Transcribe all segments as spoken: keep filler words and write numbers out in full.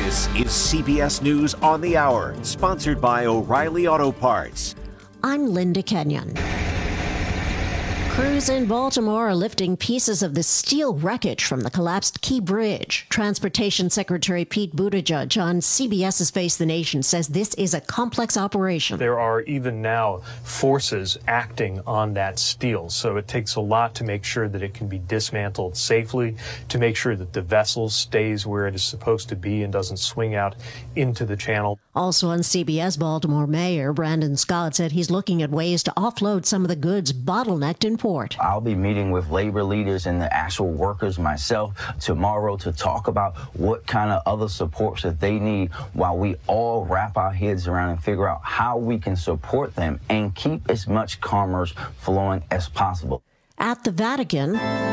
This is C B S News on the Hour, sponsored by O'Reilly Auto Parts. I'm Linda Kenyon. Crews in Baltimore are lifting pieces of the steel wreckage from the collapsed Key Bridge. Transportation Secretary Pete Buttigieg on CBS's Face the Nation says this is a complex operation. There are even now forces acting on that steel, so it takes a lot to make sure that it can be dismantled safely, to make sure that the vessel stays where it is supposed to be and doesn't swing out into the channel. Also on C B S, Baltimore Mayor Brandon Scott said he's looking at ways to offload some of the goods bottlenecked in port. I'll be meeting with labor leaders and the actual workers myself tomorrow to talk about what kind of other supports that they need while we all wrap our heads around and figure out how we can support them and keep as much commerce flowing as possible. At the Vatican,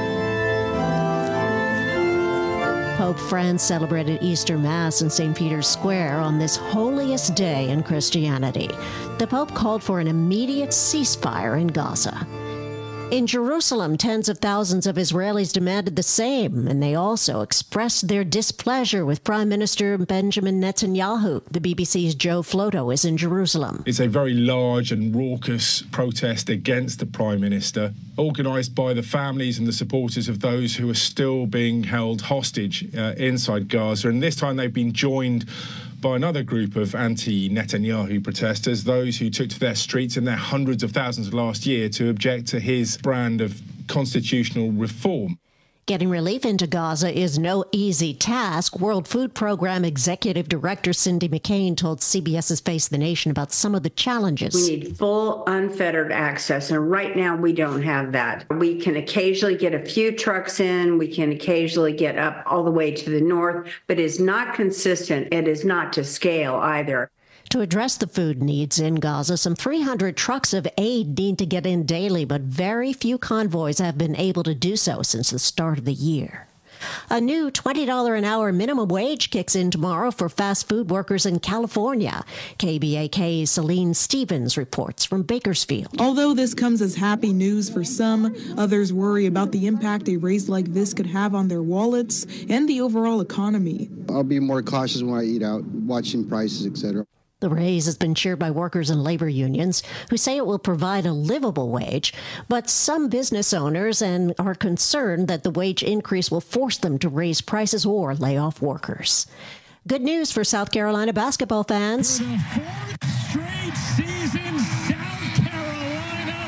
Pope France celebrated Easter Mass in Saint Peter's Square on this holiest day in Christianity. The Pope called for an immediate ceasefire in Gaza. In Jerusalem, tens of thousands of Israelis demanded the same, and they also expressed their displeasure with Prime Minister Benjamin Netanyahu. The B B C's Joe Floto is in Jerusalem. It's a very large and raucous protest against the Prime Minister, organised by the families and the supporters of those who are still being held hostage uh, inside Gaza. And this time they've been joined by another group of anti-Netanyahu protesters, those who took to their streets in their hundreds of thousands last year to object to his brand of constitutional reform. Getting relief into Gaza is no easy task. World Food Program Executive Director Cindy McCain told CBS's Face the Nation about some of the challenges. We need full, unfettered access, and right now we don't have that. We can occasionally get a few trucks in. We can occasionally get up all the way to the north, but it's not consistent. It is not to scale either. To address the food needs in Gaza, some three hundred trucks of aid need to get in daily, but very few convoys have been able to do so since the start of the year. A new twenty dollars an hour minimum wage kicks in tomorrow for fast food workers in California. K B A K's Celine Stevens reports from Bakersfield. Although this comes as happy news for some, others worry about the impact a raise like this could have on their wallets and the overall economy. I'll be more cautious when I eat out, watching prices, et cetera. The raise has been cheered by workers and labor unions who say it will provide a livable wage, but some business owners and are concerned that the wage increase will force them to raise prices or lay off workers. Good news for South Carolina basketball fans. For the fourth straight season, South Carolina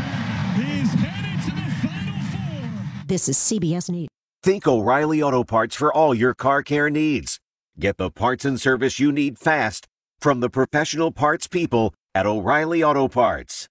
is headed to the Final Four. This is C B S News. Think O'Reilly Auto Parts for all your car care needs. Get the parts and service you need fast from the professional parts people at O'Reilly Auto Parts.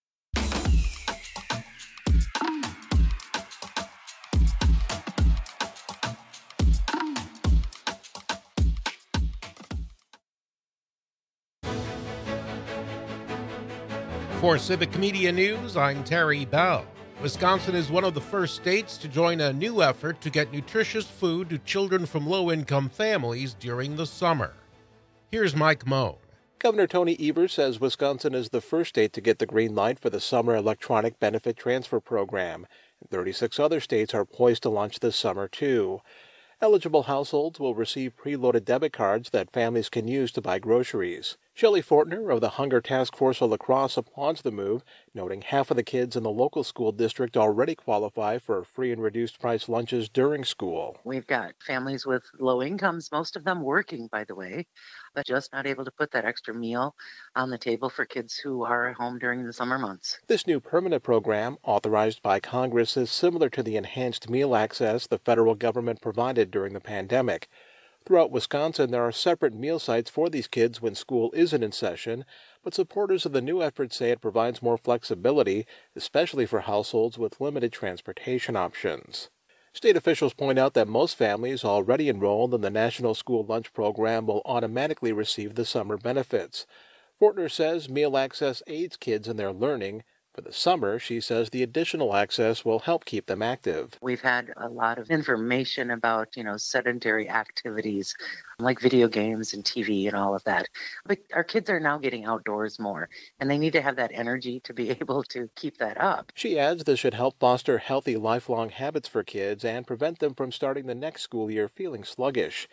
For Civic Media News, I'm Terry Bell. Wisconsin is one of the first states to join a new effort to get nutritious food to children from low-income families during the summer. Here's Mike Moe. Governor Tony Evers says Wisconsin is the first state to get the green light for the Summer Electronic Benefit Transfer Program, and thirty-six other states are poised to launch this summer, too. Eligible households will receive preloaded debit cards that families can use to buy groceries. Shelley Fortner of the Hunger Task Force of La Crosse applauds the move, noting half of the kids in the local school district already qualify for free and reduced price lunches during school. We've got families with low incomes, most of them working, by the way, but just not able to put that extra meal on the table for kids who are at home during the summer months. This new permanent program, authorized by Congress, is similar to the enhanced meal access the federal government provided during the pandemic. Throughout Wisconsin, there are separate meal sites for these kids when school isn't in session, but supporters of the new effort say it provides more flexibility, especially for households with limited transportation options. State officials point out that most families already enrolled in the National School Lunch Program will automatically receive the summer benefits. Fortner says meal access aids kids in their learning. For the summer, she says the additional access will help keep them active. We've had a lot of information about, you know, sedentary activities like video games and T V and all of that. But our kids are now getting outdoors more, and they need to have that energy to be able to keep that up. She adds this should help foster healthy lifelong habits for kids and prevent them from starting the next school year feeling sluggish.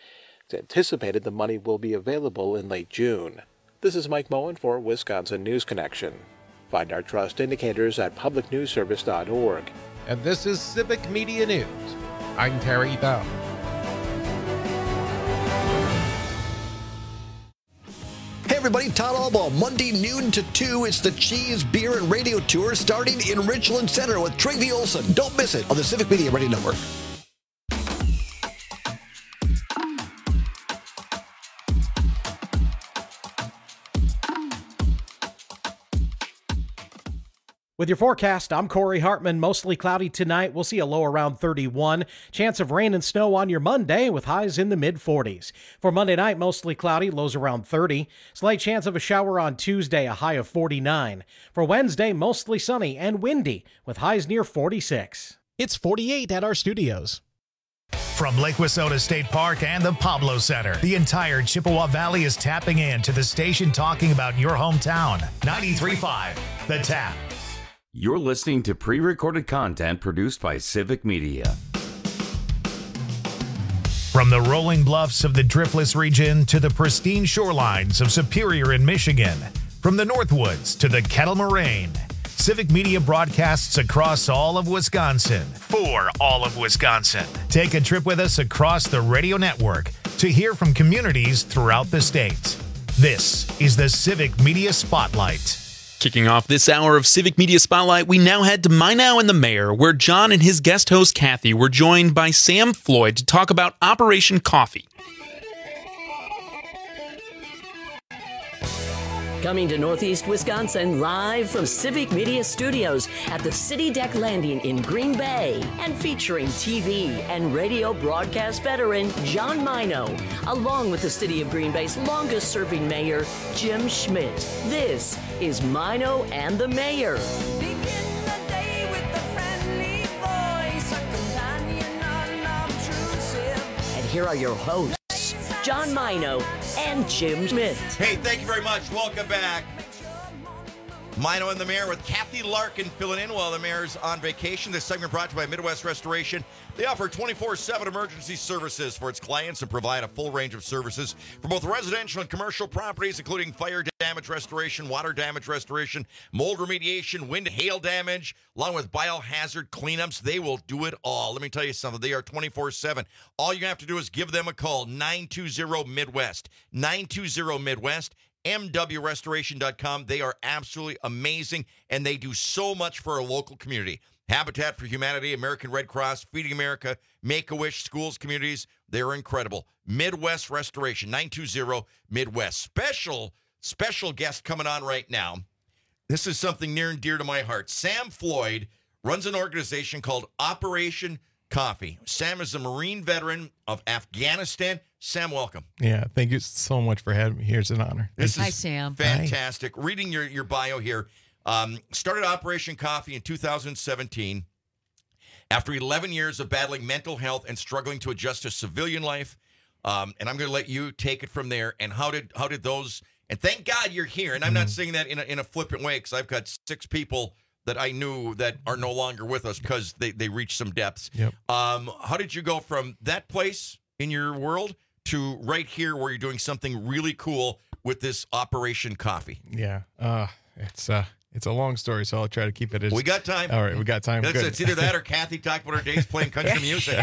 It's anticipated the money will be available in late June. This is Mike Moen for Wisconsin News Connection. Find our trust indicators at public news service dot org. And this is Civic Media News. I'm Terry Bell. Hey everybody, Todd Albaugh, Monday noon to two. It's the Cheese, Beer, and Radio Tour starting in Richland Center with Tracy Olson. Don't miss it on the Civic Media Radio Network. With your forecast, I'm Corey Hartman. Mostly cloudy tonight. We'll see a low around thirty-one. Chance of rain and snow on your Monday with highs in the mid forties. For Monday night, mostly cloudy, lows around thirty. Slight chance of a shower on Tuesday, a high of forty-nine. For Wednesday, mostly sunny and windy with highs near forty-six. It's forty-eight at our studios. From Lake Wissota State Park and the Pablo Center, the entire Chippewa Valley is tapping in to the station talking about your hometown. ninety-three point five, The Tap. You're listening to pre-recorded content produced by Civic Media. From the rolling bluffs of the Driftless region to the pristine shorelines of Superior in Michigan, from the Northwoods to the Kettle Moraine, Civic Media broadcasts across all of Wisconsin for all of Wisconsin. Take a trip with us across the radio network to hear from communities throughout the state. This is the Civic Media Spotlight. Kicking off this hour of Civic Media Spotlight, we now head to Minot and the Mayor, where John and his guest host Kathy were joined by Sam Floyd to talk about Operation Coffee. Coming to Northeast Wisconsin, live from Civic Media Studios at the City Deck Landing in Green Bay, and featuring T V and radio broadcast veteran John Minot, along with the City of Green Bay's longest-serving mayor, Jim Schmidt. This is Minot and the Mayor. Begin the day with a friendly voice, a companion unobtrusive. And here are your hosts, John Minot and Jim Schmidt. Hey, thank you very much. Welcome back. Minot and the Mayor with Kathy Larkin filling in while the Mayor's on vacation. This segment brought to you by Midwest Restoration. They offer twenty-four seven emergency services for its clients and provide a full range of services for both residential and commercial properties, including fire damage restoration, water damage restoration, mold remediation, wind hail damage, along with biohazard cleanups. They will do it all. Let me tell you something. They are twenty-four seven. All you have to do is give them a call, nine two zero Midwest, nine two zero Midwest. M W restoration dot com. They are absolutely amazing, and they do so much for our local community. Habitat for Humanity, American Red Cross, Feeding America, Make-A-Wish, schools, communities. They're incredible. Midwest Restoration, nine two zero Midwest. Special, special guest coming on right now. This is something near and dear to my heart. Sam Floyd runs an organization called Operation Coffee. Sam is a Marine veteran of Afghanistan. Sam, welcome. Yeah, thank you so much for having me here. It's an honor. This Hi, is Sam. Fantastic. Hi. Reading your, your bio here, um, started Operation Coffee in two thousand seventeen. After eleven years of battling mental health and struggling to adjust to civilian life, um, and I'm going to let you take it from there. And how did how did those? And thank God you're here. And I'm mm-hmm. not saying that in a, in a flippant way, because I've got six people that I knew that are no longer with us because they, they reached some depths. Yep. Um, how did you go from that place in your world to right here where you're doing something really cool with this Operation Coffee? Yeah, uh, it's uh, it's a long story, so I'll try to keep it as... We got time. All right, we got time. It's, Good. it's either that or Kathy talked about her days playing country music.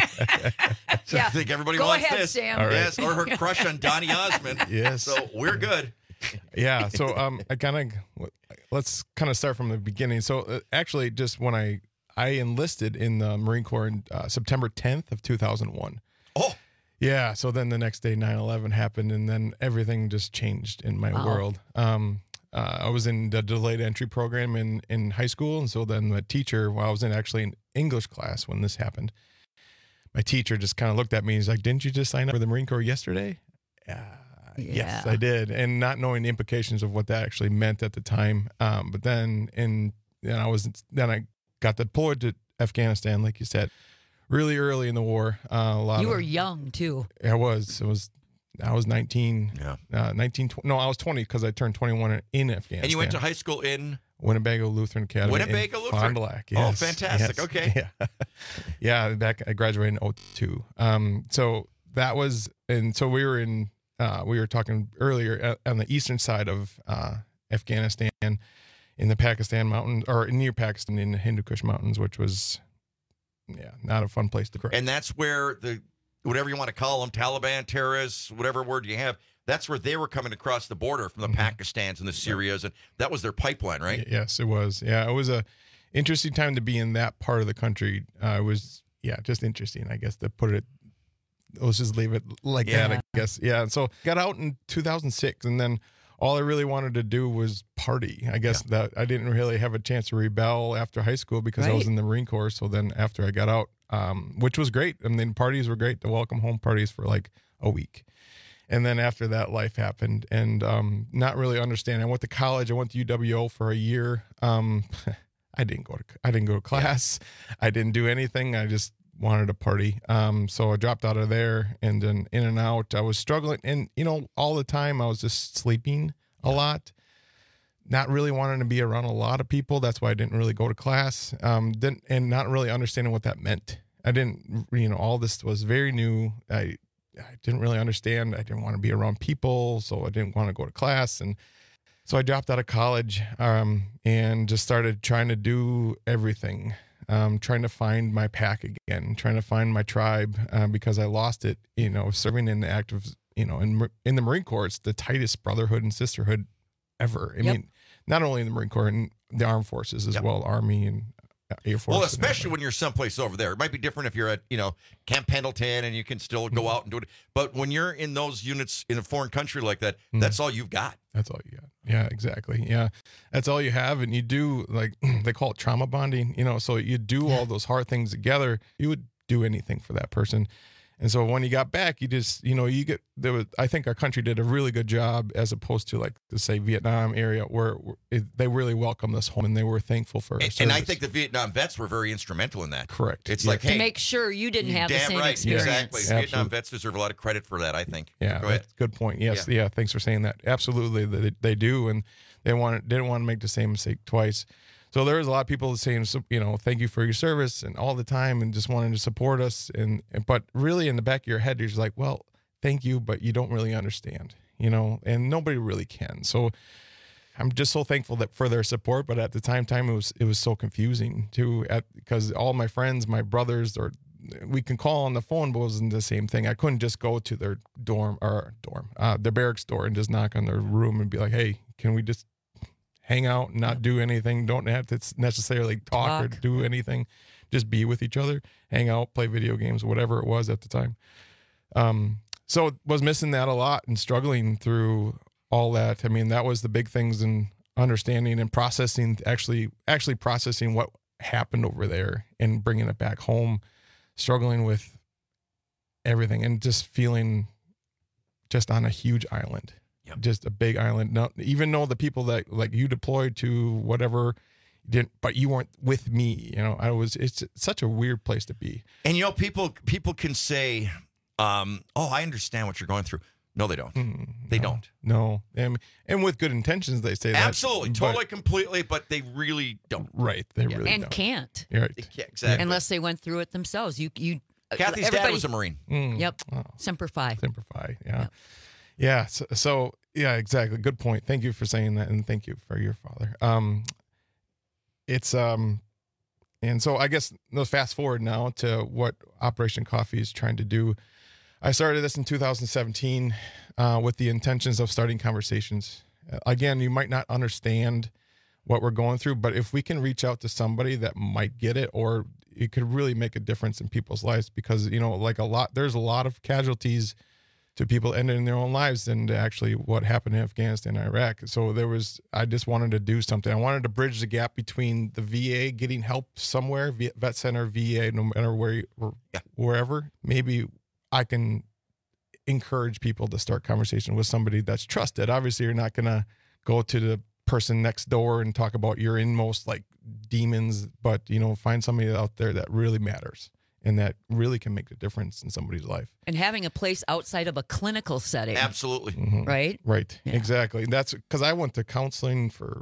So yeah. I think everybody Go wants ahead, this. Sam. All right. Yes, or her crush on Donny Osmond. Yes. So we're good. Yeah, so um, I kind of... Let's kind of start from the beginning. So uh, actually, just when I, I enlisted in the Marine Corps in uh, September tenth of two thousand one. Oh! Yeah, so then the next day nine eleven happened, and then everything just changed in my Wow. world. Um, uh, I was in the delayed entry program in, in high school, and so then the teacher, while I was in actually an English class when this happened, my teacher just kind of looked at me and he's like, "Didn't you just sign up for the Marine Corps yesterday?" Yeah. Yes, Yeah. I did, and not knowing the implications of what that actually meant at the time. Um, but then, in then I was then I got deployed to Afghanistan, like you said, really early in the war. Uh, a lot. You of, were young, too. I was. It was. I was nineteen. Yeah. Uh, nineteen. No, I was twenty because I turned twenty-one in Afghanistan. And you went to high school in? Winnebago Lutheran Academy. Winnebago in Lutheran. Fond du Lac. Oh, Yes, fantastic. yes, Okay. Yeah. Yeah. Back I graduated in oh two. Um. So that was, and so we were in, uh, we were talking earlier uh, on the eastern side of uh, Afghanistan, in the Pakistan mountains, or near Pakistan in the Hindu Kush mountains, which was, yeah, not a fun place to grow. And that's where the, whatever you want to call them, Taliban, terrorists, whatever word you have, that's where they were coming across the border from the mm-hmm. Pakistans and the Syrias, and that was their pipeline, right? Yes, it was. Yeah, it was a interesting time to be in that part of the country. Uh, it was, yeah, just interesting, I guess, to put it, let's just leave it like Yeah. that, I guess. Yeah, and so got out in two thousand six, and then all I really wanted to do was party. I guess that I didn't really have a chance to rebel after high school because I was Right. in the Marine Corps. So then after I got out, um, which was great. I mean, parties were great, the welcome home parties for like a week. And then after that, life happened, and um, not really understanding. I went to college. I went to U W O for a year. Um, I didn't go to I didn't go to class. I didn't do anything. I just wanted to party. Um, so I dropped out of there, and then in and out. I was struggling, and you know, all the time I was just sleeping a lot, not really wanting to be around a lot of people. That's why I didn't really go to class. Um, didn't and not really understanding what that meant. I didn't, you know, all this was very new. I I didn't really understand. I didn't want to be around people, so I didn't want to go to class, and so I dropped out of college um, and just started trying to do everything. Um, trying to find my pack again, trying to find my tribe uh, because I lost it, you know, serving in the active, you know, in, in the Marine Corps, it's the tightest brotherhood and sisterhood ever. I Yep. mean, not only in the Marine Corps, and the armed forces as Yep. well, Army and Air Force. Well, and especially when you're someplace over there. It might be different if you're at, you know, Camp Pendleton and you can still go out and do it. But when you're in those units in a foreign country like that, Mm. that's all you've got. That's all you got. Yeah, exactly. Yeah. That's all you have. And you do, like, they call it trauma bonding, you know, so you do all those hard things together. You would do anything for that person. And so when you got back, you just, you know, you get, there was, I think our country did a really good job as opposed to like the, say, Vietnam area where where it, they really welcomed us home and they were thankful for our And, and I think the Vietnam vets were very instrumental in that. Correct. It's Yeah. like, to hey, make sure you didn't have the damn same right, experience. exactly. Yes, Vietnam absolutely. vets deserve a lot of credit for that, I think. Yeah, Go ahead. that's a good point. Yes, yeah. Thanks for saying that. Absolutely, they, they do, and they want didn't want to make the same mistake twice. So there was a lot of people saying, you know, thank you for your service, and all the time, and just wanting to support us. And, and but really, in the back of your head, you're just like, well, thank you, but you don't really understand, you know, and nobody really can. So I'm just so thankful that for their support. But at the time, time it was it was so confusing too, at because all my friends, my brothers, or we can call on the phone, but it wasn't the same thing. I couldn't just go to their dorm or dorm, uh, their barracks door and just knock on their room and be like, hey, can we just hang out and not do anything? Don't have to necessarily talk, or Talk. do anything. Just be with each other, hang out, play video games, whatever it was at the time. Um, so was missing that a lot and struggling through all that. I mean, that was the big things in understanding and processing, actually, actually processing what happened over there and bringing it back home, struggling with everything and just feeling just on a huge island. Yep. Just a big island. No, even though the people that like you deployed to whatever didn't, but you weren't with me. You know, I was. It's such a weird place to be. And, you know, people people can say, um, oh, I understand what you're going through. No, they don't. Mm, they no, don't. No, and and with good intentions, they say that. Absolutely, but- totally, completely, but they really don't. Right, they Yeah. really and don't. can't You're right. Yeah, exactly. unless they went through it themselves. You you. Kathy's dad everybody- was a Marine. Mm. Yep. Oh. Semper Fi. Semper Fi. Yeah. Yeah. So, so yeah, exactly. Good point. Thank you for saying that, and thank you for your father. Um, it's um, and so I guess let's fast forward now to what Operation Coffee is trying to do. I started this in two thousand seventeen uh, with the intentions of starting conversations. Uh, again, you might not understand what we're going through, but if we can reach out to somebody that might get it, or it could really make a difference in people's lives, because, you know, like a lot, there's a lot of casualties to people ending their own lives and actually what happened in Afghanistan and Iraq. So there was, I just wanted to do something. I wanted to bridge the gap between the V A getting help somewhere, v- vet center, V A, no matter where, you, or Yeah. wherever, maybe I can encourage people to start conversation with somebody that's trusted. Obviously, you're not going to go to the person next door and talk about your inmost like demons, but, you know, find somebody out there that really matters and that really can make a difference in somebody's life. And having a place outside of a clinical setting. Absolutely. Mhm. Right? Right. Yeah. Exactly. That's because I went to counseling for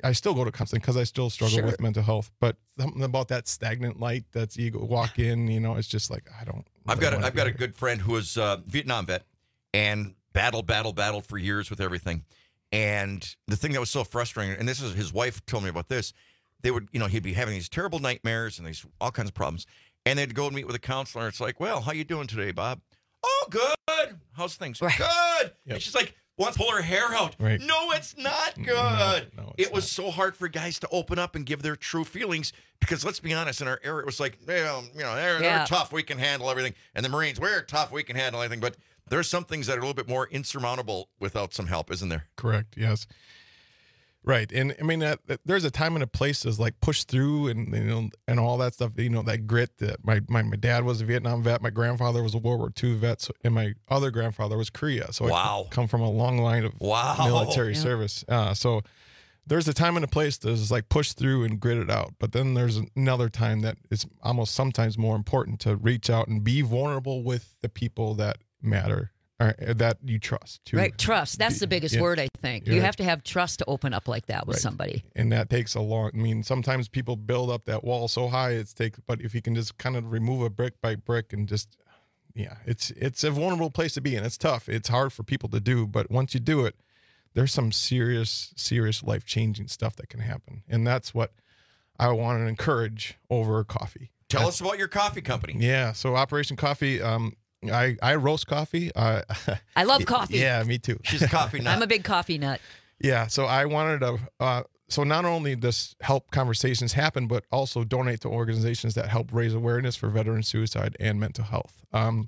I still go to counseling because I still struggle Sure. with mental health. But something about that stagnant light that's you go walk in, you know, it's just like I don't. I've really got a, wanna I've be got a here. good friend who was a Vietnam vet and battled, battled, battled for years with everything. And the thing that was so frustrating, and this is his wife told me about this, they would, you know, he'd be having these terrible nightmares and these all kinds of problems. And they'd go and meet with a counselor. It's like, well, how you doing today, Bob? Oh, good. How's things? Good. Yep. And she's like, wants to pull her hair out. Right. No, it's not good. No, no, it's it was so hard for guys to open up and give their true feelings because let's be honest, in our era, it was like, well, you know, they're, Yeah. they're tough. We can handle everything. And the Marines, we're tough. We can handle anything. But there's some things that are a little bit more insurmountable without some help, isn't there? Correct. Yes. Right. And I mean, that, that there's a time and a place to like push through and, you know, and all that stuff, you know, that grit that my, my, my dad was a Vietnam vet. My grandfather was a World War Two vet. So, and my other grandfather was Korea. So Wow. I come from a long line of Wow. military Yeah. service. Uh, so there's a time and a place to just like push through and grit it out. But then there's another time that it's almost sometimes more important to reach out and be vulnerable with the people that matter or that you trust. To Right, trust. That's be- the biggest yeah. word, I think. You're You right. have to have trust to open up like that with Right. somebody. And that takes a long, I mean, sometimes people build up that wall so high it's take, but if you can just kind of remove it brick by brick and just, yeah, it's, it's a vulnerable place to be in. It's tough. It's hard for people to do, but once you do it, there's some serious, serious life-changing stuff that can happen. And that's what I want to encourage over coffee. Tell us about your coffee company. Yeah. So Operation Coffee, um, I, I roast coffee. Uh, I love coffee. Yeah, me too. She's a coffee nut. I'm a big coffee nut. Yeah, so I wanted to, uh, so not only this help conversations happen, but also donate to organizations that help raise awareness for veteran suicide and mental health. Um,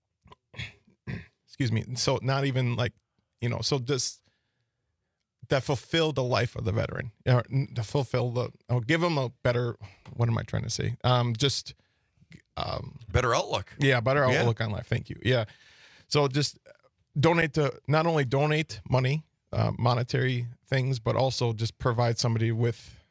excuse me. So not even like, you know, so just that fulfill the life of the veteran, or to fulfill the, or give them a better, what am I trying to say? Um, just, um, Better outlook. yeah, better Yeah. outlook on life. Thank you. Yeah. So just donate to, not only donate money, uh, monetary things, but also just provide somebody with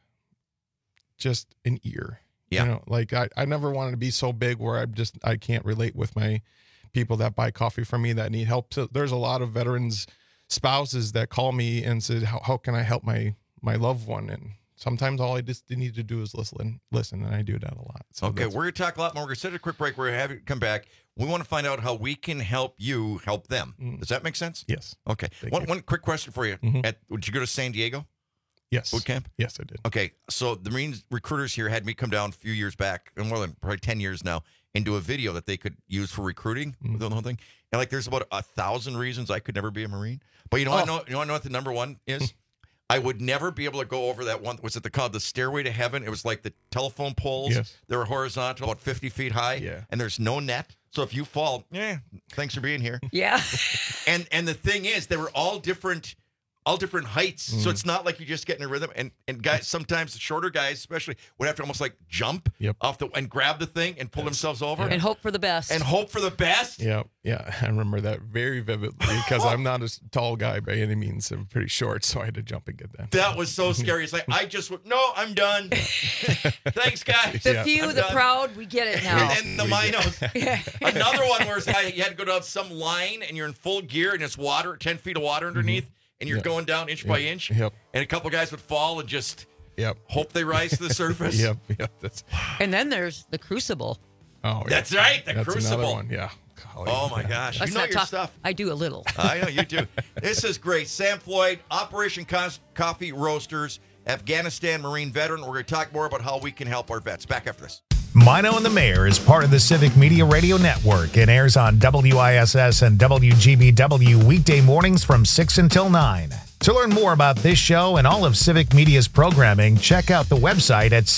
just an ear. Yeah. You know, like I, I never wanted to be so big where I just, I can't relate with my people that buy coffee from me that need help. So there's a lot of veterans spouses that call me and said, how, how can I help my, my loved one? And sometimes all I just need to do is listen, listen. And I do that a lot. So Okay, that's- we're going to talk a lot more. We're going to set a quick break. We're going to have you come back. We want to find out how we can help you help them. Mm. Does that make sense? Yes. Okay. Thank One, you. one quick question for you. Mhm. At, would you go to San Diego Yes. boot camp? Yes, I did. Okay, so the Marines recruiters here had me come down a few years back, and more than probably ten years now, and do a video that they could use for recruiting, Mm. the whole thing. And like, there's about a thousand reasons I could never be a Marine. But you know, what I know, you know, I know what the number one is. I would never be able to go over that one. Was it the called the Stairway to Heaven? It was like the telephone poles. Yes. They were horizontal, about fifty feet high. Yeah. And there's no net. So if you fall, yeah, thanks for being here. Yeah. And and the thing is, they were all different, all different heights. Mm. So it's not like you just get in a rhythm. And and guys, sometimes the shorter guys, especially, would have to almost like jump Yep. off the and grab the thing and pull themselves over And hope for the best. and hope for the best. Yeah, yeah, I remember that very vividly because I'm not a tall guy by any means. I'm pretty short, so I had to jump and get that. That was so scary. It's like I just w- no, I'm done. Thanks, guys. the Yeah. few, I'm the done. proud, we get it now. And, and the minos. Another one where it's like you had to go down some line and you're in full gear and it's water, ten feet of water underneath, and you're Mm-hmm. Yeah. going down inch by Yep. inch. Yep. And a couple guys would fall and just Yep. hope they rise to the surface. Yep. Yep. That's And then there's the crucible. oh. Yeah. That's right, the That's crucible. another one. Yeah. Golly, Oh my yeah. gosh, Let's you know not your talk. stuff. I do a little. I know you do. This is great. Sam Floyd, Operation Cos- Coffee Roasters, Afghanistan Marine veteran. We're going to talk more about how we can help our vets. Back after this. Mino and the Mayor is part of the Civic Media Radio Network and airs on W I S S and W G B W weekday mornings from six until nine. To learn more about this show and all of Civic Media's programming, check out the website at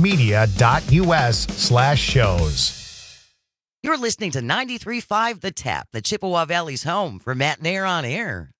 civicmedia.us slash shows. You're listening to ninety-three point five The Tap, the Chippewa Valley's home for Matt Nair on Air.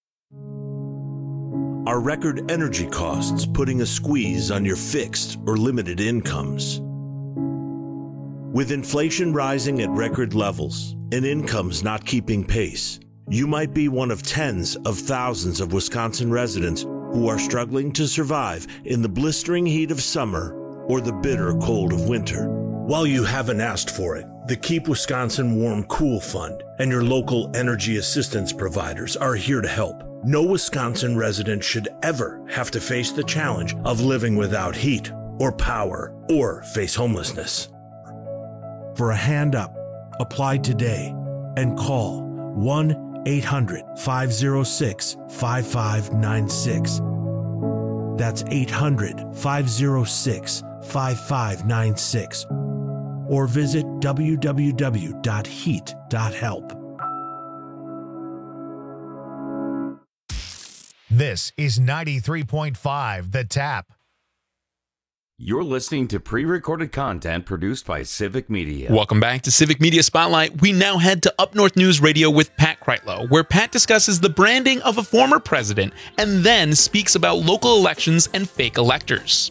Are record energy costs putting a squeeze on your fixed or limited incomes? With inflation rising at record levels and incomes not keeping pace, you might be one of tens of thousands of Wisconsin residents who are struggling to survive in the blistering heat of summer or the bitter cold of winter. While you haven't asked for it, the Keep Wisconsin Warm Cool Fund and your local energy assistance providers are here to help. No Wisconsin resident should ever have to face the challenge of living without heat or power or face homelessness. For a hand up, apply today and call one eight hundred five oh six five five nine six. That's eight hundred five oh six five five nine six. Or visit w w w dot heat dot help. This is ninety-three point five The Tap. You're listening to pre-recorded content produced by Civic Media. Welcome back to Civic Media Spotlight. We now head to Up North News Radio with Pat Kreitlow, where Pat discusses the branding of a former president and then speaks about local elections and fake electors.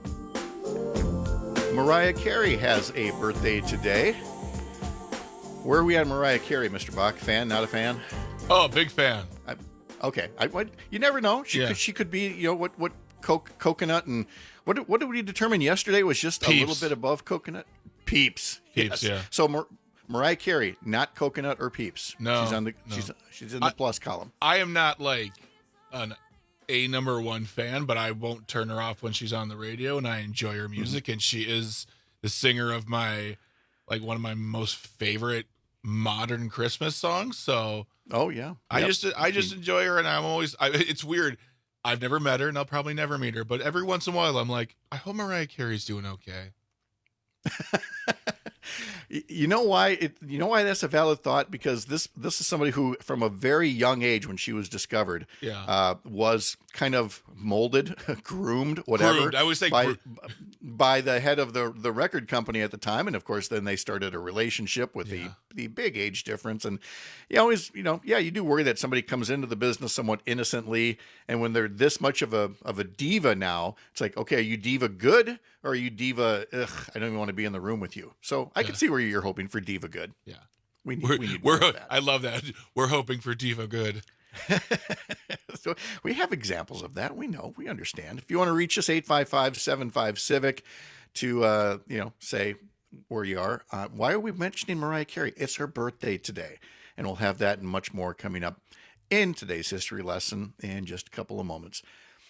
Mariah Carey has a birthday today. Where are we on Mariah Carey, Mister Bach? Fan, not a fan? Oh, big fan. I, okay, I, what, you never know. She Yeah. could, she could be, you know, what what coke, coconut and what did- what did we determine yesterday was just a Peeps. little bit above coconut? Peeps. Peeps, yeah. So Mar- Mariah Carey, not coconut or Peeps. No, she's on the no. she's she's in the I- plus column. I am not like an a number one fan, but I won't turn her off when she's on the radio, and I enjoy her music. And she is the singer of my, like one of my most favorite modern Christmas songs. So, oh yeah, I Yep. just I just enjoy her, and I'm always. I, it's weird. I've never met her, and I'll probably never meet her. But every once in a while, I'm like, I hope Mariah Carey's doing okay. Y- You know why it? You know why that's a valid thought? Because this this is somebody who, from a very young age, when she was discovered, Yeah. uh, was kind of molded, groomed, whatever. Groomed. I would say by, gro- by the head of the the record company at the time, and of course, then they started a relationship with the the big age difference. And you always, you know, yeah, you do worry that somebody comes into the business somewhat innocently, and when they're this much of a of a diva now, it's like, okay, are you diva good or are you diva? Ugh, I don't even want to be in the room with you. So I can see where you're hoping for diva good. Yeah. We need, We're, we need we're more of that. I love that. We're hoping for Diva Good. So we have examples of that. We know, we understand. If you want to reach us, eight five five, seven five, Civic to, uh, you know, say where you are. Uh, why are we mentioning Mariah Carey? It's her birthday today. And we'll have that and much more coming up in today's history lesson in just a couple of moments.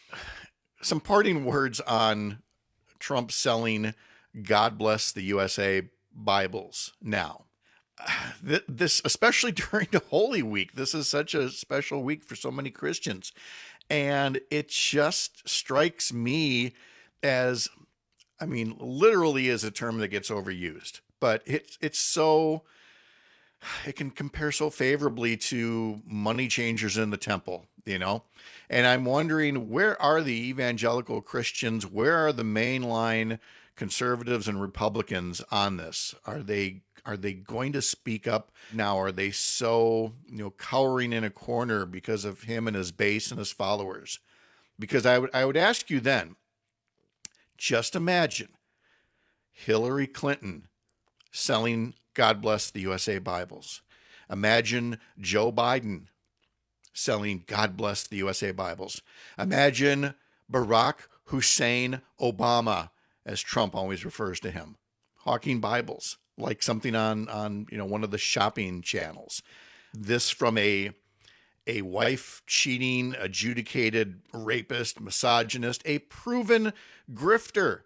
Some parting words on Trump selling God Bless the U S A Bibles now. Th- This, especially during the Holy Week, this is such a special week for so many Christians. And it just strikes me as, I mean, literally is a term that gets overused, but it's, it's so, it can compare so favorably to money changers in the temple, you know? And I'm wondering, where are the evangelical Christians? Where are the mainline conservatives and Republicans on this? Are they are they going to speak up now? Are they so, you know, cowering in a corner because of him and his base and his followers? Because I would I would ask you then, just imagine Hillary Clinton selling God Bless the U S A Bibles. Imagine Joe Biden selling God Bless the U S A Bibles. Imagine Barack Hussein Obama, as Trump always refers to him, hawking Bibles like something on on you know one of the shopping channels. This from a a wife cheating, adjudicated rapist, misogynist, a proven grifter.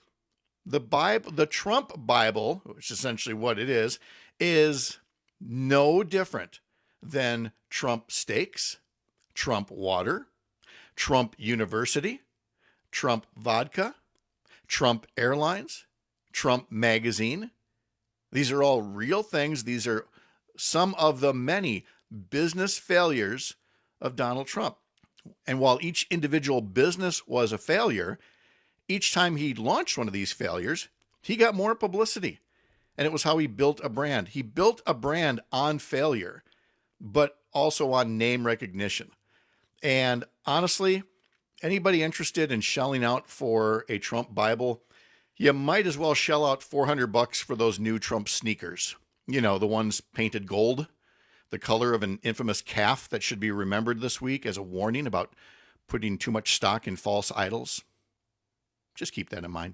The Bible, the Trump Bible, which is essentially what it is, is no different than Trump Steaks, Trump Water, Trump University, Trump Vodka, Trump Airlines, Trump Magazine. These are all real things. These are some of the many business failures of Donald Trump. And while each individual business was a failure, each time he launched one of these failures, he got more publicity. And it was how he built a brand. He built a brand on failure, but also on name recognition. And honestly, anybody interested in shelling out for a Trump Bible, you might as well shell out four hundred bucks for those new Trump sneakers. You know, the ones painted gold, the color of an infamous calf that should be remembered this week as a warning about putting too much stock in false idols. Just keep that in mind.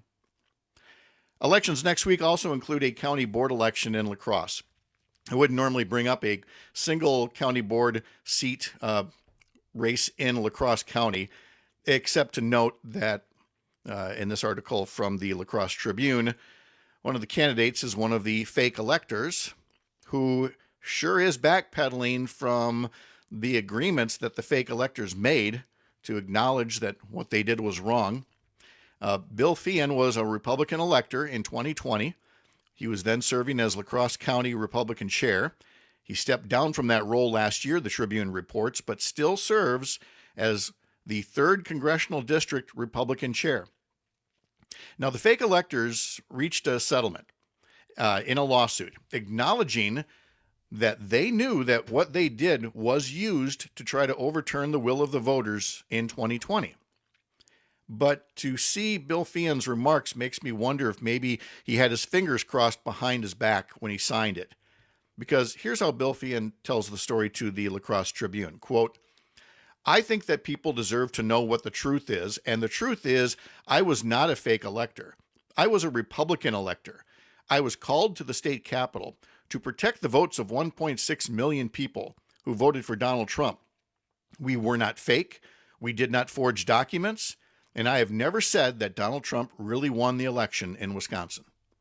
Elections next week also include a county board election in La Crosse. I wouldn't normally bring up a single county board seat uh, race in La Crosse County, except to note that uh, in this article from the La Crosse Tribune, one of the candidates is one of the fake electors who sure is backpedaling from the agreements that the fake electors made to acknowledge that what they did was wrong. Uh, Bill Feehan was a Republican elector in twenty twenty. He was then serving as La Crosse County Republican chair. He stepped down from that role last year, the Tribune reports, but still serves as the third Congressional District Republican chair. Now, the fake electors reached a settlement uh, in a lawsuit, acknowledging that they knew that what they did was used to try to overturn the will of the voters in twenty twenty. But to see Bill Feehan's remarks makes me wonder if maybe he had his fingers crossed behind his back when he signed it. Because here's how Bill Feehan tells the story to the La Crosse Tribune. Quote, I think that people deserve to know what the truth is, and the truth is I was not a fake elector. I was a Republican elector. I was called to the state capitol to protect the votes of one point six million people who voted for Donald Trump. We were not fake. We did not forge documents. And I have never said that Donald Trump really won the election in Wisconsin.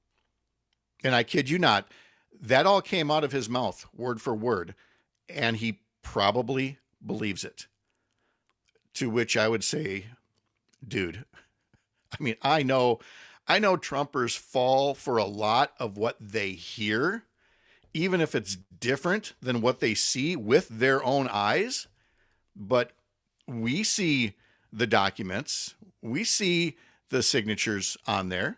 And I kid you not, that all came out of his mouth, word for word, and he probably believes it. To which I would say, dude, I mean, I know, I know Trumpers fall for a lot of what they hear, even if it's different than what they see with their own eyes. But we see the documents, we see the signatures on there,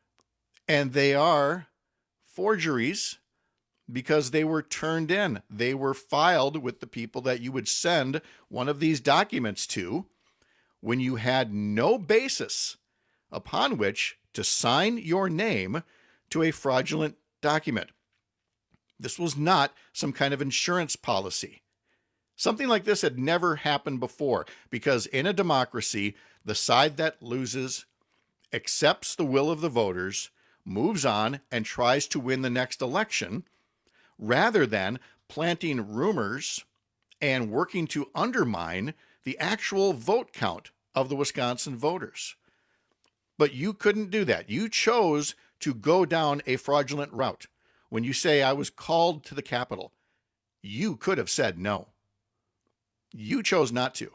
and they are forgeries because they were turned in. They were filed with the people that you would send one of these documents to when you had no basis upon which to sign your name to a fraudulent document. This was not some kind of insurance policy. Something like this had never happened before, because in a democracy, the side that loses accepts the will of the voters, moves on, and tries to win the next election, rather than planting rumors and working to undermine the actual vote count of the Wisconsin voters. But you couldn't do that. You chose to go down a fraudulent route. When you say, I was called to the Capitol, you could have said no. You chose not to.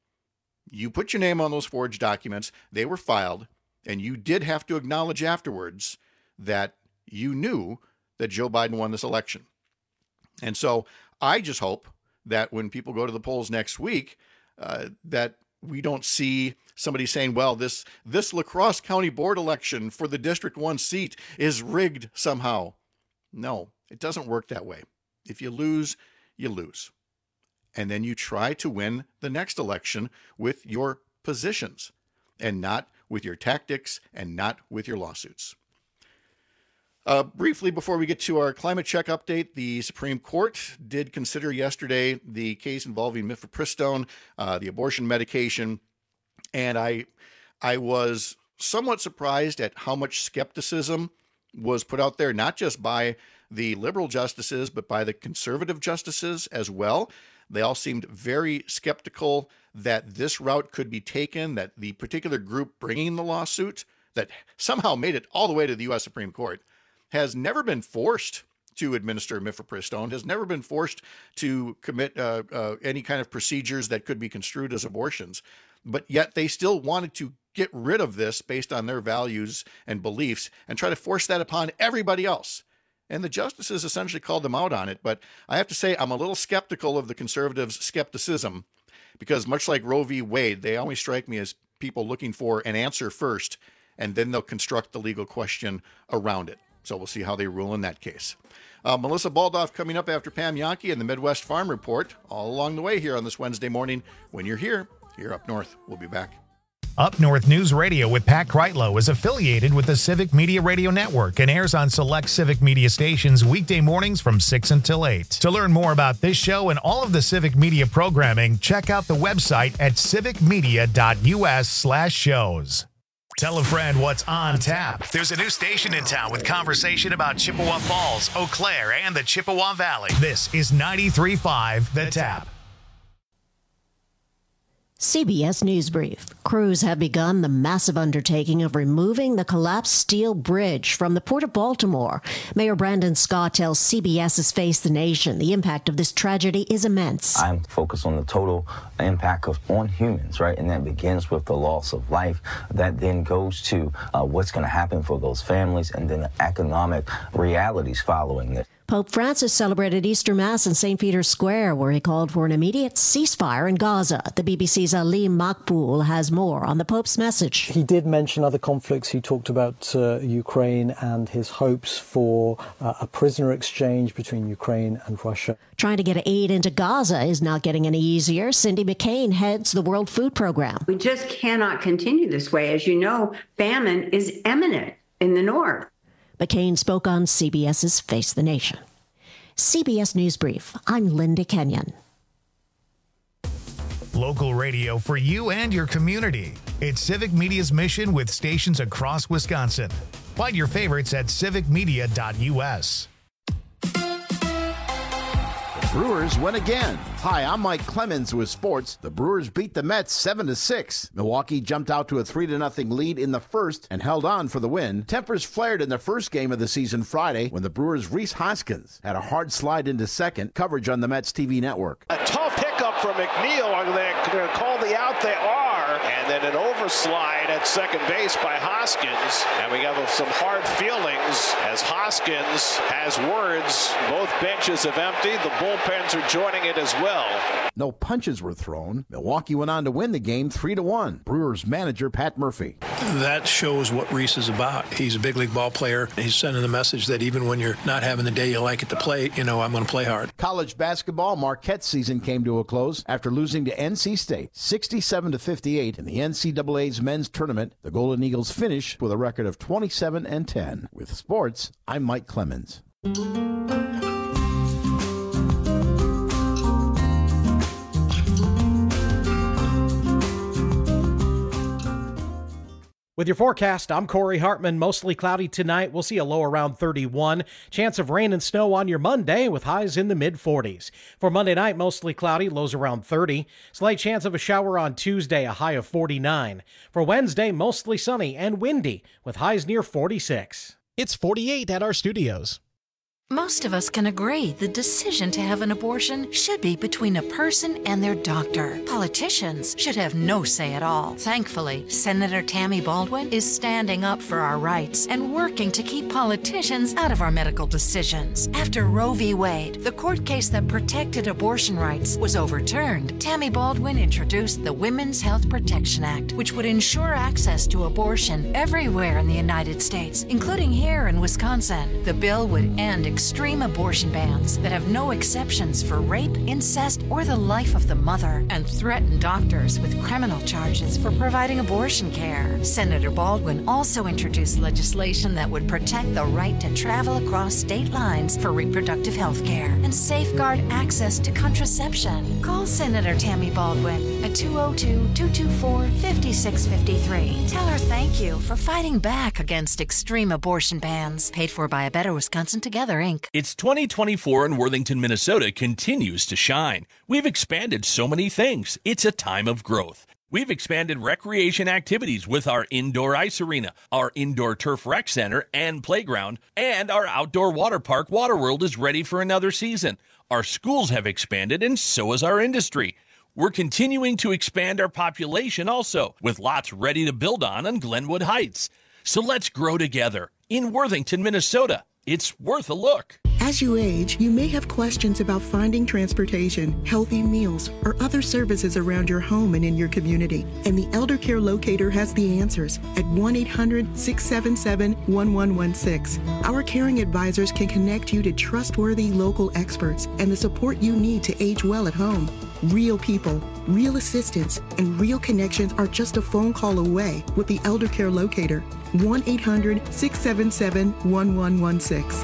You put your name on those forged documents, they were filed, and you did have to acknowledge afterwards that you knew that Joe Biden won this election. And so I just hope that when people go to the polls next week, uh, that we don't see somebody saying, well, this, this La Crosse County board election for the District one seat is rigged somehow. No, it doesn't work that way. If you lose, you lose. And then you try to win the next election with your positions and not with your tactics and not with your lawsuits. Uh, briefly, before we get to our climate check update, the Supreme Court did consider yesterday the case involving mifepristone, uh, the abortion medication, and I, I was somewhat surprised at how much skepticism was put out there, not just by the liberal justices, but by the conservative justices as well. They all seemed very skeptical that this route could be taken, that the particular group bringing the lawsuit that somehow made it all the way to the U S Supreme Court has never been forced to administer mifepristone, has never been forced to commit uh, uh, any kind of procedures that could be construed as abortions. But yet they still wanted to get rid of this based on their values and beliefs and try to force that upon everybody else. And the justices essentially called them out on it. But I have to say, I'm a little skeptical of the conservatives' skepticism, because much like Roe v. Wade, they always strike me as people looking for an answer first, and then they'll construct the legal question around it. So we'll see how they rule in that case. Uh, Melissa Baldoff coming up after Pam Jahnke and the Midwest Farm Report, all along the way here on this Wednesday morning. When you're here, here up north. We'll be back. Up North News Radio with Pat Kreitlow is affiliated with the Civic Media Radio Network and airs on select Civic Media stations weekday mornings from six until eight. To learn more about this show and all of the Civic Media programming, check out the website at civicmedia.us slash shows. Tell a friend what's on tap. There's a new station in town with conversation about Chippewa Falls, Eau Claire, and the Chippewa Valley. This is ninety-three point five The Tap. C B S News Brief. Crews have begun the massive undertaking of removing the collapsed steel bridge from the Port of Baltimore. Mayor Brandon Scott tells CBS's Face the Nation the impact of this tragedy is immense. I'm focused on the total impact of on humans, right? And that begins with the loss of life. That then goes to uh, what's going to happen for those families and then the economic realities following this. Pope Francis celebrated Easter Mass in Saint Peter's Square, where he called for an immediate ceasefire in Gaza. The B B C's Ali Makboul has more on the Pope's message. He did mention other conflicts. He talked about uh, Ukraine and his hopes for uh, a prisoner exchange between Ukraine and Russia. Trying to get aid into Gaza is not getting any easier. Cindy McCain heads the World Food Program. We just cannot continue this way. As you know, famine is imminent in the north. McCain spoke on CBS's Face the Nation. C B S News Brief. I'm Linda Kenyon. Local radio for you and your community. It's Civic Media's mission with stations across Wisconsin. Find your favorites at civic media dot U S. Brewers win again. Hi, I'm Mike Clemens with sports. The Brewers beat the Mets seven to six. Milwaukee jumped out to a three to nothing lead in the first and held on for the win. Tempers flared in the first game of the season Friday when the Brewers' Rhys Hoskins had a hard slide into second. Coverage on the Mets T V network. A tough pickup from McNeil. Are they going to call the out? They are. And then an overslide at second base by Hoskins. And we have some hard feelings as Hoskins has words. Both benches have emptied. The bullpens are joining it as well. No punches were thrown. Milwaukee went on to win the game three to one. Brewers manager Pat Murphy. That shows what Rhys is about. He's a big league ball player. He's sending the message that even when you're not having the day you like at the plate, you know, I'm going to play hard. College basketball, Marquette's season came to a close after losing to N C State sixty-seven to fifty-eight in the N C double A's men's tournament. The Golden Eagles finished with a record of twenty-seven and ten. With sports, I'm Mike Clemens. With your forecast, I'm Corey Hartman. Mostly cloudy tonight. We'll see a low around thirty-one. Chance of rain and snow on your Monday with highs in the mid forties. For Monday night, mostly cloudy, lows around thirty. Slight chance of a shower on Tuesday, a high of forty-nine. For Wednesday, mostly sunny and windy with highs near forty-six. It's forty-eight at our studios. Most of us can agree the decision to have an abortion should be between a person and their doctor. Politicians should have no say at all. Thankfully, Senator Tammy Baldwin is standing up for our rights and working to keep politicians out of our medical decisions. After Roe v. Wade, the court case that protected abortion rights, was overturned, Tammy Baldwin introduced the Women's Health Protection Act, which would ensure access to abortion everywhere in the United States, including here in Wisconsin. The bill would end extreme abortion bans that have no exceptions for rape, incest, or the life of the mother, and threaten doctors with criminal charges for providing abortion care. Senator Baldwin also introduced legislation that would protect the right to travel across state lines for reproductive health care and safeguard access to contraception. Call Senator Tammy Baldwin at two oh two, two two four, five six five three. Tell her thank you for fighting back against extreme abortion bans. Paid for by A Better Wisconsin Together, Incorporated. It's twenty twenty-four and Worthington, Minnesota continues to shine. We've expanded so many things. It's a time of growth. We've expanded recreation activities with our indoor ice arena, our indoor turf rec center and playground, and our outdoor water park, Waterworld, is ready for another season. Our schools have expanded, and so has our industry. We're continuing to expand our population also, with lots ready to build on on Glenwood Heights. So let's grow together in Worthington, Minnesota. It's worth a look. As you age, you may have questions about finding transportation, healthy meals, or other services around your home and in your community. And the Elder Care Locator has the answers at one eight hundred, six seven seven, one one one six. Our caring advisors can connect you to trustworthy local experts and the support you need to age well at home. Real people, real assistance, and real connections are just a phone call away with the Elder Care Locator. one eight hundred, six seven seven, one one one six.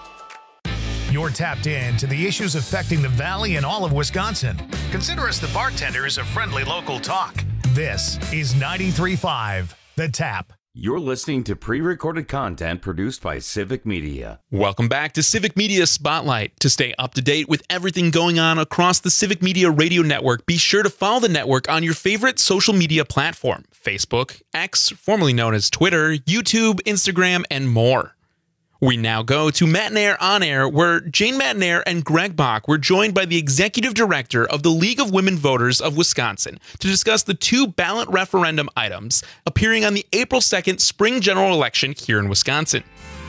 You're tapped in to the issues affecting the Valley and all of Wisconsin. Consider us the bartenders of friendly local talk. This is ninety-three point five The Tap. You're listening to pre-recorded content produced by Civic Media. Welcome back to Civic Media Spotlight. To stay up to date with everything going on across the Civic Media Radio Network, be sure to follow the network on your favorite social media platform: Facebook, X, formerly known as Twitter, YouTube, Instagram, and more. We now go to Matt Nair On Air, where Jane Matt Nair and Greg Bach were joined by the executive director of the League of Women Voters of Wisconsin to discuss the two ballot referendum items appearing on the April second spring general election here in Wisconsin.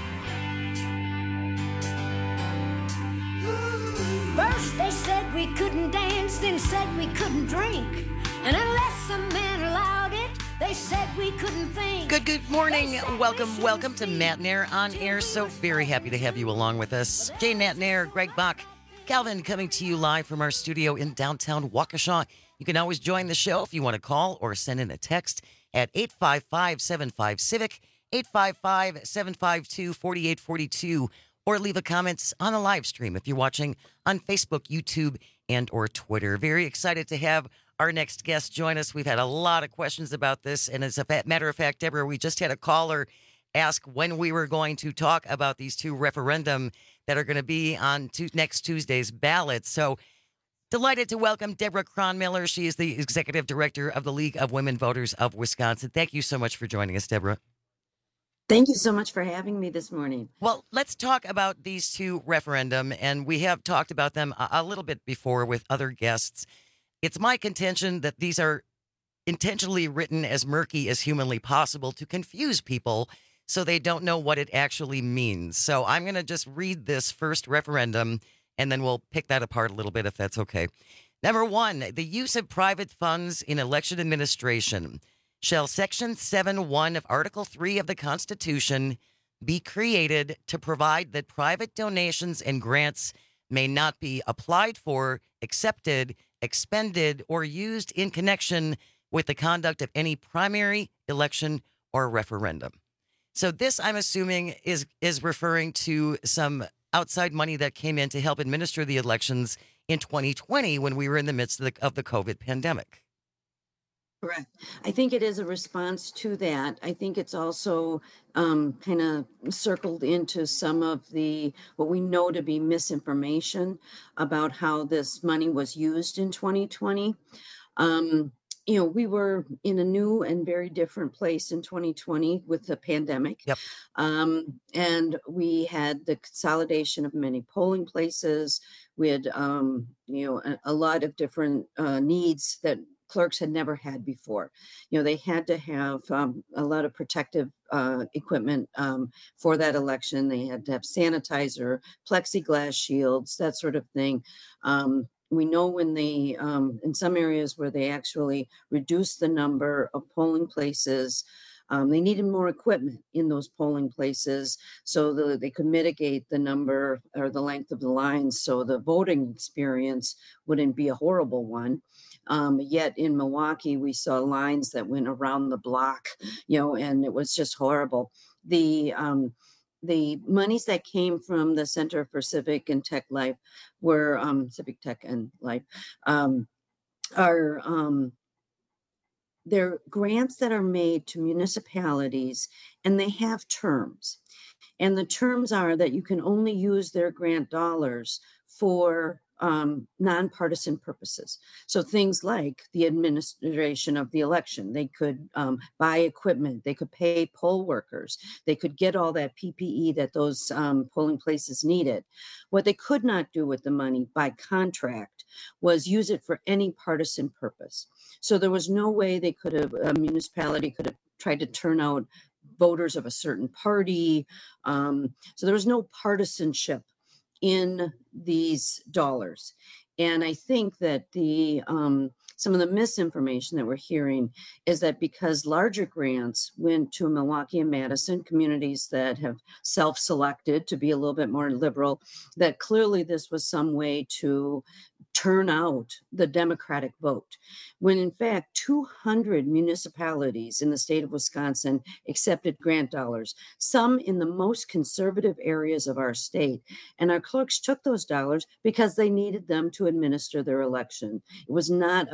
First they said we couldn't dance, then said we couldn't drink. And unless a man allowed it, they said we couldn't think. Good, good morning. Welcome, welcome to Matt Nair On Air. So very happy to have you along with us. Jane Matt Nair, Greg Bach, Calvin coming to you live from our studio in downtown Waukesha. You can always join the show if you want to call or send in a text at eight five five, seven five, CIVIC, eight five five, seven five two, four eight four two, or leave a comment on the live stream if you're watching on Facebook, YouTube, and or Twitter. Very excited to have our next guest join us. We've had a lot of questions about this, and as a matter of fact, Deborah, we just had a caller ask when we were going to talk about these two referendum that are going to be on to next Tuesday's ballot. So delighted to welcome Deborah Cronmiller. She is the executive director of the League of Women Voters of Wisconsin. Thank you so much for joining us, Deborah. Thank you so much for having me this morning. Well, let's talk about these two referendum, and we have talked about them a, a little bit before with other guests. It's my contention that these are intentionally written as murky as humanly possible to confuse people so they don't know what it actually means. So I'm going to just read this first referendum, and then we'll pick that apart a little bit if that's okay. Number one, the use of private funds in election administration. Shall Section seven one of Article three of the Constitution be created to provide that private donations and grants may not be applied for, accepted, expended, or used in connection with the conduct of any primary election or referendum. So this, I'm assuming, is is referring to some outside money that came in to help administer the elections in twenty twenty when we were in the midst of the, of the COVID pandemic. Correct. I think it is a response to that. I think it's also um, kind of circled into some of the, what we know to be misinformation about how this money was used in twenty twenty. Um, you know, we were in a new and very different place in twenty twenty with the pandemic. Yep. Um, and we had the consolidation of many polling places. We had, um, you know, a, a lot of different uh, needs that clerks had never had before. You know, they had to have um, a lot of protective uh, equipment um, for that election. They had to have sanitizer, plexiglass shields, that sort of thing. Um, we know when they, um, in some areas where they actually reduced the number of polling places, um, they needed more equipment in those polling places so that they could mitigate the number or the length of the lines so the voting experience wouldn't be a horrible one. Um, yet in Milwaukee, we saw lines that went around the block, you know, and it was just horrible. The um, the monies that came from the Center for Civic and Tech Life were um, Civic Tech and Life um, are um, they're grants that are made to municipalities, and they have terms. And the terms are that you can only use their grant dollars for um, nonpartisan purposes. So things like the administration of the election, they could um, buy equipment, they could pay poll workers, they could get all that P P E that those um, polling places needed. What they could not do with the money by contract was use it for any partisan purpose. So there was no way they could have, a municipality could have tried to turn out voters of a certain party. Um, so there was no partisanship in these dollars. And I think that the um, some of the misinformation that we're hearing is that because larger grants went to Milwaukee and Madison, communities that have self-selected to be a little bit more liberal, that clearly this was some way to turn out the Democratic vote, when in fact two hundred municipalities in the state of Wisconsin accepted grant dollars, some in the most conservative areas of our state. And our clerks took those dollars because they needed them to administer their election. It was not about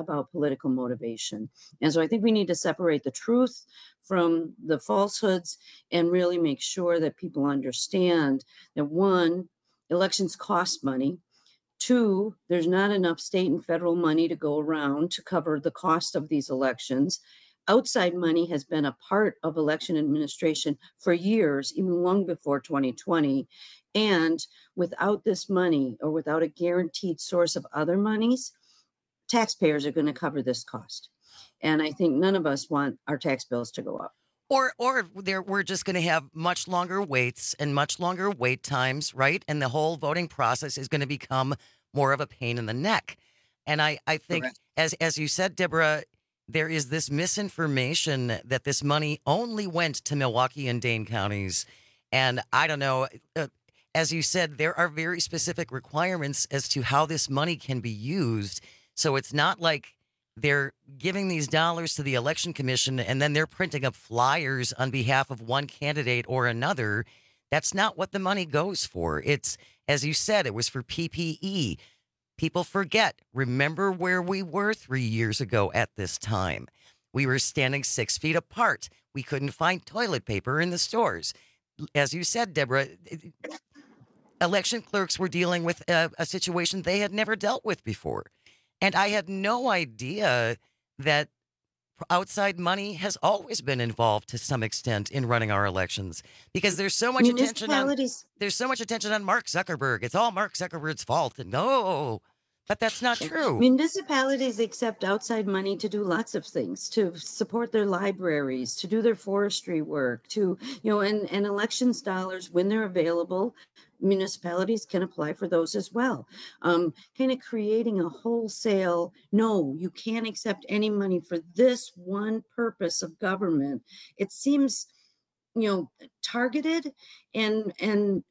about political motivation. And so I think we need to separate the truth from the falsehoods and really make sure that people understand that, one, elections cost money. Two, there's not enough state and federal money to go around to cover the cost of these elections. Outside money has been a part of election administration for years, even long before twenty twenty. And without this money, or without a guaranteed source of other monies, taxpayers are going to cover this cost. And I think none of us want our tax bills to go up. Or or there, we're just going to have much longer waits and much longer wait times, right? And the whole voting process is going to become more of a pain in the neck. And I, I think, Correct. as as you said, Deborah, there is this misinformation that this money only went to Milwaukee and Dane counties. And I don't know, uh, as you said, there are very specific requirements as to how this money can be used. So it's not like they're giving these dollars to the election commission and then they're printing up flyers on behalf of one candidate or another. That's not what the money goes for. It's, as you said, it was for P P E. People forget. Remember where we were three years ago at this time. We were standing six feet apart. We couldn't find toilet paper in the stores. As you said, Deborah, election clerks were dealing with a, a situation they had never dealt with before. And I had no idea that outside money has always been involved to some extent in running our elections, because there's so much attention on there's so much attention on Mark Zuckerberg. It's all Mark Zuckerberg's fault. And no, but that's not true. Municipalities accept outside money to do lots of things, to support their libraries, to do their forestry work, to, you know, and, and elections dollars, when they're available, municipalities can apply for those as well. Um, kind of creating a wholesale, no, you can't accept any money for this one purpose of government. It seems, you know, targeted and, and,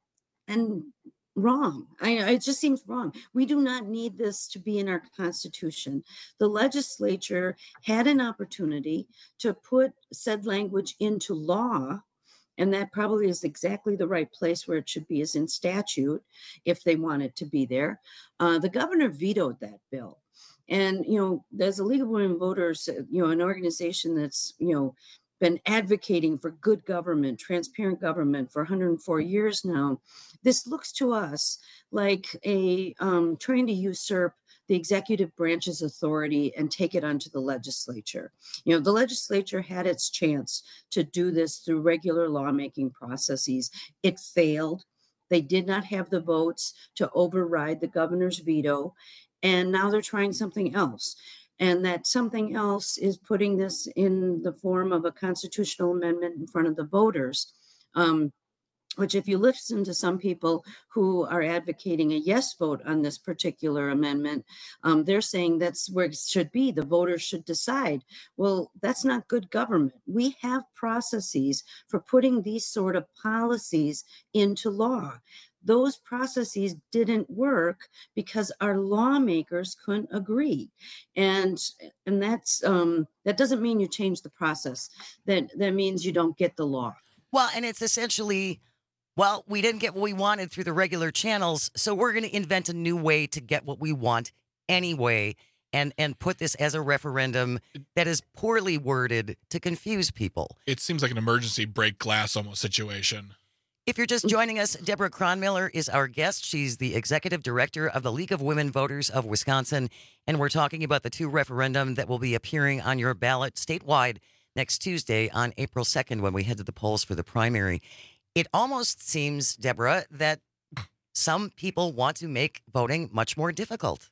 and wrong. I, it just seems wrong. We do not need this to be in our Constitution. The legislature had an opportunity to put said language into law, and that probably is exactly the right place where it should be, is in statute, if they want it to be there. Uh, the governor vetoed that bill. And, you know, there's a League of Women Voters, you know, an organization that's, you know, been advocating for good government, transparent government for one hundred four years now. This looks to us like a um, trying to usurp the executive branch's authority and take it onto the legislature. You know, the legislature had its chance to do this through regular lawmaking processes. It failed. They did not have the votes to override the governor's veto. And now they're trying something else. And that something else is putting this in the form of a constitutional amendment in front of the voters, um, which, if you listen to some people who are advocating a yes vote on this particular amendment, um, they're saying that's where it should be. The voters should decide. Well, that's not good government. We have processes for putting these sort of policies into law. Those processes didn't work because our lawmakers couldn't agree. And and that's um, that doesn't mean you change the process. That that means you don't get the law. Well, and it's essentially, well, we didn't get what we wanted through the regular channels, so we're going to invent a new way to get what we want anyway, and and put this as a referendum that is poorly worded to confuse people. It seems like an emergency break glass almost situation. If you're just joining us, Deborah Cronmiller is our guest. She's the executive director of the League of Women Voters of Wisconsin, and we're talking about the two referendum that will be appearing on your ballot statewide next Tuesday on April second when we head to the polls for the primary. It almost seems, Deborah, that some people want to make voting much more difficult.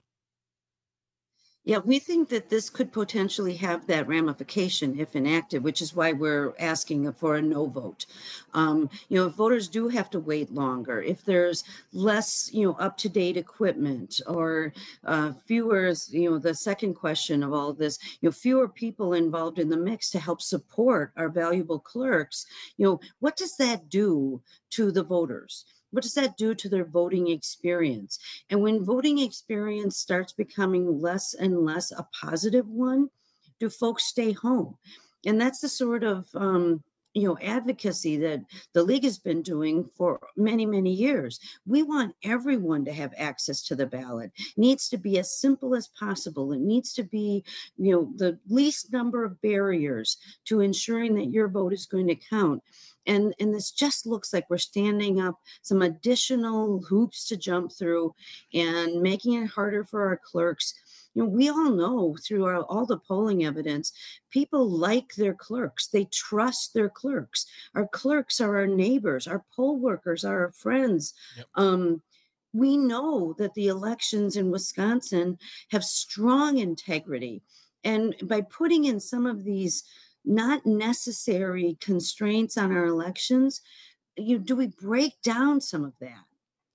Yeah, we think that this could potentially have that ramification if enacted, which is why we're asking for a no vote. Um, you know, if voters do have to wait longer, if there's less, you know, up-to-date equipment, or uh, fewer, you know, the second question of all this, you know, fewer people involved in the mix to help support our valuable clerks, you know, what does that do to the voters? What does that do to their voting experience? And when voting experience starts becoming less and less a positive one, do folks stay home? And that's the sort of um, you know, advocacy that the league has been doing for many, many years. We want everyone to have access to the ballot. It needs to be as simple as possible. It needs to be, you know, the least number of barriers to ensuring that your vote is going to count. And, and this just looks like we're standing up some additional hoops to jump through and making it harder for our clerks. You know, we all know through our, all the polling evidence, people like their clerks. They trust their clerks. Our clerks are our neighbors. Our poll workers are our friends. Yep. Um, we know that the elections in Wisconsin have strong integrity. And by putting in some of these not necessary constraints on our elections, you do we break down some of that?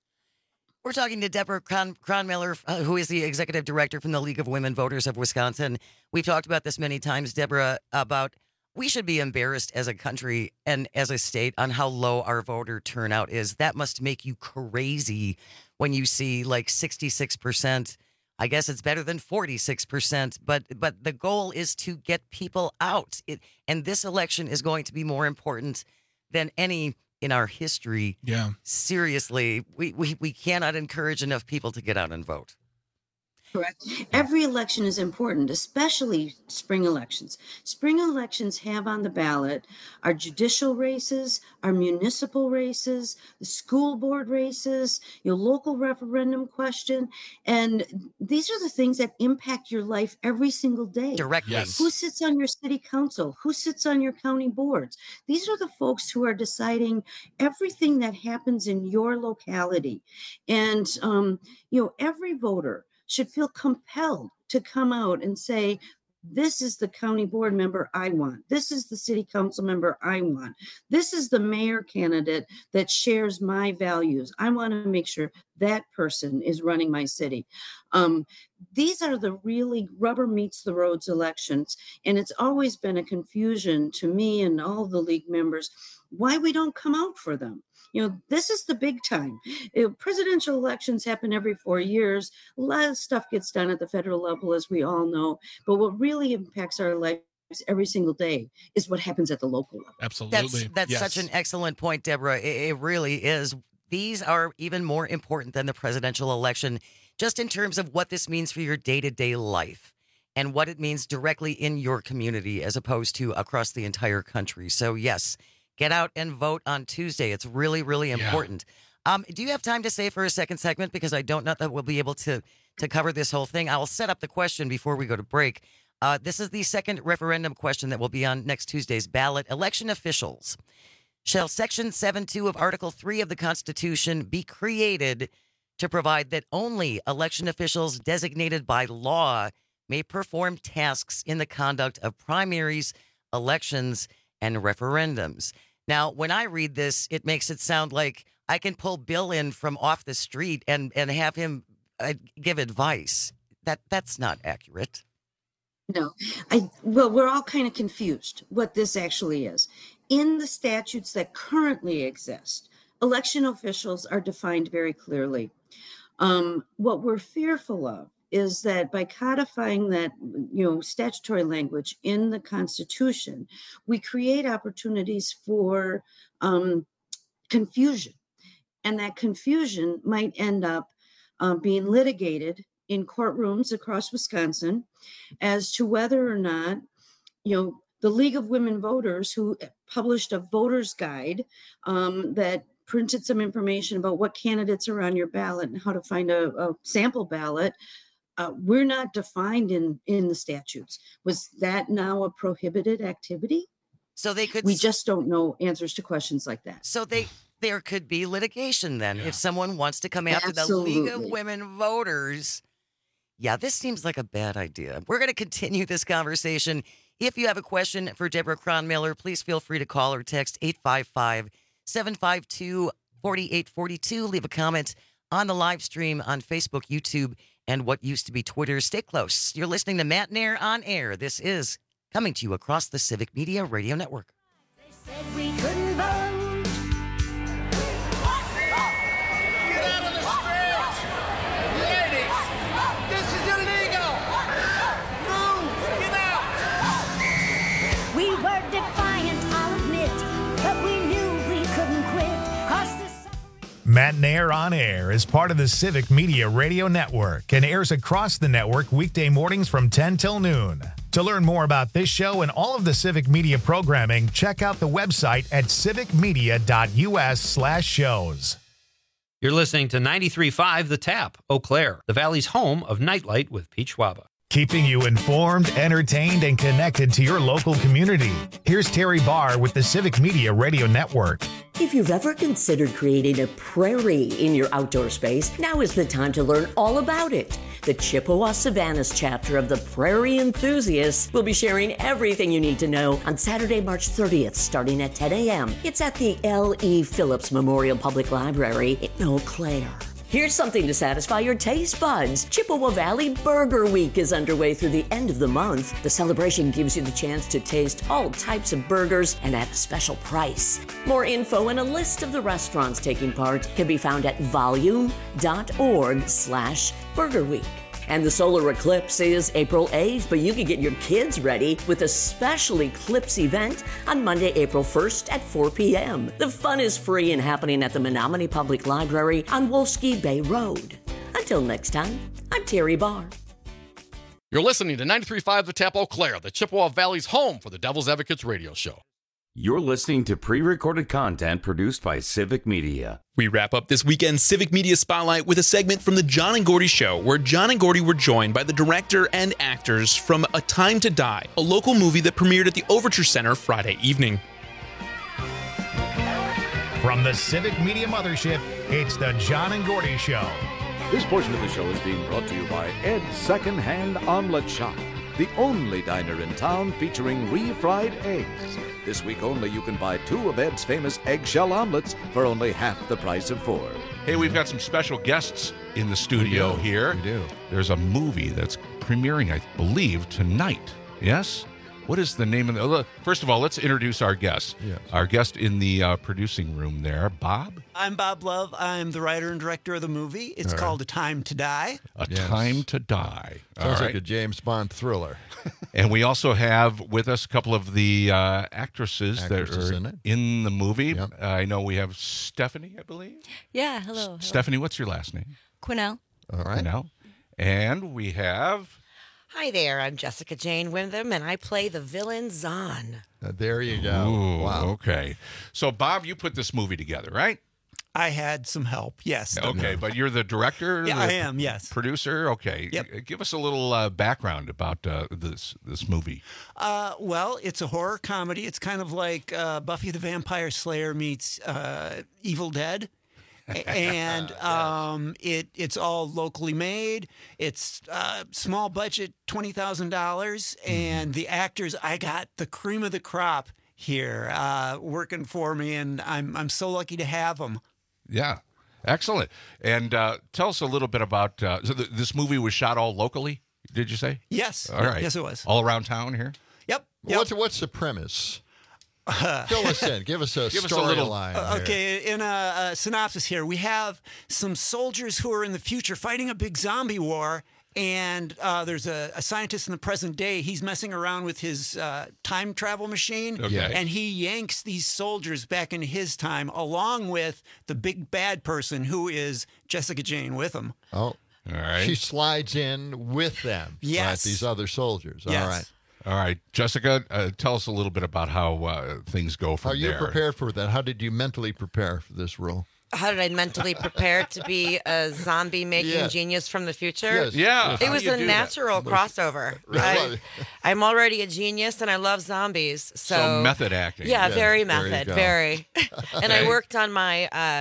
We're talking to Deborah Kron- Kronmiller, uh, who is the executive director from the League of Women Voters of Wisconsin. We've talked about this many times, Deborah, about we should be embarrassed as a country and as a state on how low our voter turnout is. That must make you crazy when you see like sixty-six percent. I guess it's better than forty-six percent, but but the goal is to get people out. It, and this election is going to be more important than any in our history. Yeah. Seriously, we, we, we cannot encourage enough people to get out and vote. Correct. Every election is important, especially spring elections. Spring elections have on the ballot our judicial races, our municipal races, the school board races, your local referendum question. And these are the things that impact your life every single day. Directly. Yes. Who sits on your city council? Who sits on your county boards? These are the folks who are deciding everything that happens in your locality. And, um, you know, every voter should feel compelled to come out and say, this is the county board member I want. This is the city council member I want. This is the mayor candidate that shares my values. I want to make sure that person is running my city. Um, these are the really rubber meets the roads elections. And it's always been a confusion to me and all the league members why we don't come out for them. You know, this is the big time. You know, presidential elections happen every four years. A lot of stuff gets done at the federal level, as we all know. But what really impacts our lives every single day is what happens at the local level. Absolutely. That's, that's yes. such an excellent point, Deborah. It, it really is. These are even more important than the presidential election, just in terms of what this means for your day-to-day life and what it means directly in your community as opposed to across the entire country. So, yes, get out and vote on Tuesday. It's really, really important. Yeah. Um, do you have time to stay for a second segment? Because I don't know that we'll be able to, to cover this whole thing. I'll set up the question before we go to break. Uh, this is the second referendum question that will be on next Tuesday's ballot. Election officials. Shall Section seven two of Article three of the Constitution be created to provide that only election officials designated by law may perform tasks in the conduct of primaries, elections, and referendums? Now, when I read this, it makes it sound like I can pull Bill in from off the street and, and have him uh, give advice. That that's not accurate. No, I well, we're all kind of confused what this actually is. In the statutes that currently exist, election officials are defined very clearly. Um, what we're fearful of is that by codifying that, you know, statutory language in the Constitution, we create opportunities for um, confusion. And that confusion might end up uh, being litigated in courtrooms across Wisconsin as to whether or not, you know, the League of Women Voters, who published a voter's guide um, that printed some information about what candidates are on your ballot and how to find a, a sample ballot, Uh, we're not defined in, in the statutes. Was that now a prohibited activity? So they could. We just don't know answers to questions like that. So they there could be litigation then yeah. if someone wants to come after Absolutely. the League of Women Voters. Yeah, this seems like a bad idea. We're going to continue this conversation. If you have a question for Deborah Kronmiller, please feel free to call or text eight five five, seven five two, four eight four two. Leave a comment on the live stream on Facebook, YouTube, and what used to be Twitter. Stay close. You're listening to Matt Nair on Air. This is coming to you across the Civic Media Radio Network. They said we couldn't vote. Get out of the stretch! Ladies, this is illegal! Move! Get out! We were defiant, I'll admit. Matinaire on Air is part of the Civic Media Radio Network and airs across the network weekday mornings from ten till noon. To learn more about this show and all of the Civic Media programming, check out the website at civicmedia.us slash shows. You're listening to ninety-three point five The Tap, Eau Claire, the Valley's home of Nightlight with Pete Schwaba. Keeping you informed, entertained, and connected to your local community. Here's Terry Barr with the Civic Media Radio Network. If you've ever considered creating a prairie in your outdoor space, now is the time to learn all about it. The Chippewa Savannas chapter of the Prairie Enthusiasts will be sharing everything you need to know on Saturday, March thirtieth, starting at ten a.m. It's at the L E. Phillips Memorial Public Library in Eau Claire. Here's something to satisfy your taste buds. Chippewa Valley Burger Week is underway through the end of the month. The celebration gives you the chance to taste all types of burgers and at a special price. More info and a list of the restaurants taking part can be found at volume.org slash Burger Week. And the solar eclipse is April eighth, but you can get your kids ready with a special eclipse event on Monday, April first at four p.m. The fun is free and happening at the Menominee Public Library on Wolski Bay Road. Until next time, I'm Terry Barr. You're listening to ninety-three point five The Tap, Eau Claire, the Chippewa Valley's home for the Devil's Advocates radio show. You're listening to pre-recorded content produced by Civic Media. We wrap up this weekend's Civic Media Spotlight with a segment from The John and Gordy Show, where John and Gordy were joined by the director and actors from A Time to Die, a local movie that premiered at the Overture Center Friday evening. From the Civic Media Mothership, it's The John and Gordy Show. This portion of the show is being brought to you by Ed's Secondhand Omelet Shop, the only diner in town featuring refried eggs. This week only, you can buy two of Ed's famous eggshell omelets for only half the price of four. Hey, we've got some special guests in the studio we do. here. We do. There's a movie that's premiering, I believe, tonight. Yes? What is the name of the... First of all, let's introduce our guests. Yes. Our guest in the uh, producing room there, Bob. I'm Bob Love. I'm the writer and director of the movie. It's All right. called A Time to Die. A Yes. Time to Die. Sounds All like right. a James Bond thriller. And we also have with us a couple of the uh, actresses, Actresses that are in it. in the movie. Uh, I know we have Stephanie, I believe. Yeah, hello. hello. Stephanie, what's your last name? Quinnell. All right. Quinnell. And we have... Hi there, I'm Jessica Jane Windham, and I play the villain Zahn. Uh, there you go. Ooh, wow. Okay. So, Bob, you put this movie together, right? I had some help, yes. Okay, but you're the director? Yeah, the I am, yes. Producer? Okay. Yep. G- Give us a little uh, background about uh, this this movie. Uh, well, it's a horror comedy. It's kind of like uh, Buffy the Vampire Slayer meets uh, Evil Dead. and um, it it's all locally made. It's uh, small budget, twenty thousand dollars, and the actors, I got the cream of the crop here uh, working for me, and I'm I'm so lucky to have them. Yeah. Excellent. And uh, tell us a little bit about uh, so th- this movie was shot all locally, did you say? Yes. All right. Yes, it was. All around town here? Yep. yep. What's what's the premise? Fill us in. Give us a Give us a little- storyline. Uh, here. okay, in a, a synopsis here, we have some soldiers who are in the future fighting a big zombie war, and uh, there's a, a scientist in the present day. He's messing around with his uh, time travel machine, Okay. and he yanks these soldiers back into his time, along with the big bad person who is Jessica Jane Witham. Oh, all right. She slides in with them. Yes. Right, these other soldiers. Yes. All right. All right. Jessica, uh, tell us a little bit about how uh, things go from Are you there. prepared for that? How did you mentally prepare for this role? How did I mentally prepare to be a zombie making Yes. genius from the future? Yes. Yeah. It How was do you a do that? natural crossover. Right. I, I'm already a genius and I love zombies. So, So method acting. Yeah, Yeah, very there you method, go. very. And I Okay. worked on my uh,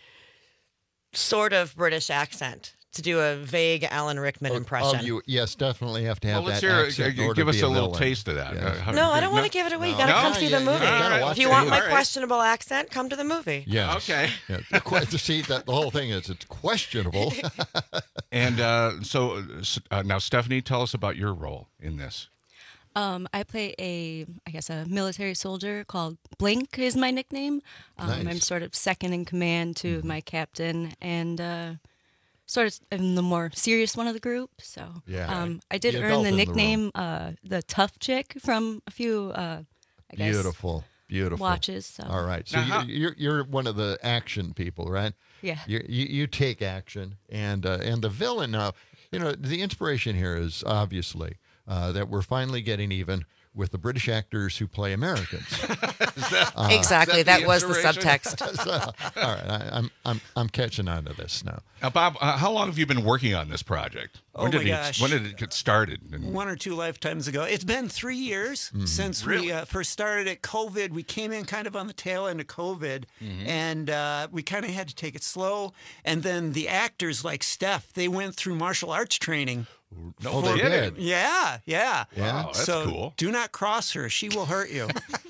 sort of British accent to do a vague Alan Rickman impression. Oh, you yes, definitely have to have Well, let's that hear- accent in uh, order give to us be a little villain. taste of that. Yes. Uh, how- No, I don't want No? to give it away. You No. got to No? come see Yeah, the yeah, movie. you gotta watch If you it. want my All right. questionable accent, come to the movie. Yes. Okay. Yeah. The que- to see that the whole thing is it's questionable. And uh, so uh, s- uh, now, Stephanie, tell us about your role in this. Um, I play a, I guess, a military soldier called Blink is my nickname. Um, Nice. I'm sort of second in command to my captain and uh, sort of am the more serious one of the group. So Yeah. um, I did The earn adult the in the nickname uh, the tough chick from a few, uh, I guess, Beautiful. Beautiful. watches. So. All right. So Now, how- you, you're you're one of the action people, right? Yeah. You you, you take action, and uh, and the villain now. You know, the inspiration here is obviously uh, that we're finally getting even with the British actors who play Americans. that, uh, exactly, that, that was the subtext. so, all right, I, I'm I'm I'm catching on to this now. Now, Bob, uh, how long have you been working on this project? When Oh did my it, gosh. When did it get started? And- One or two lifetimes ago. It's been three years Mhm. since Really? we uh, first started at COVID. We came in kind of on the tail end of COVID, Mhm. and uh, we kind of had to take it slow. And then the actors like Steph, they went through martial arts training. Oh, they for- did? Yeah, yeah. Wow, that's so cool. Do not cross her. She will hurt you.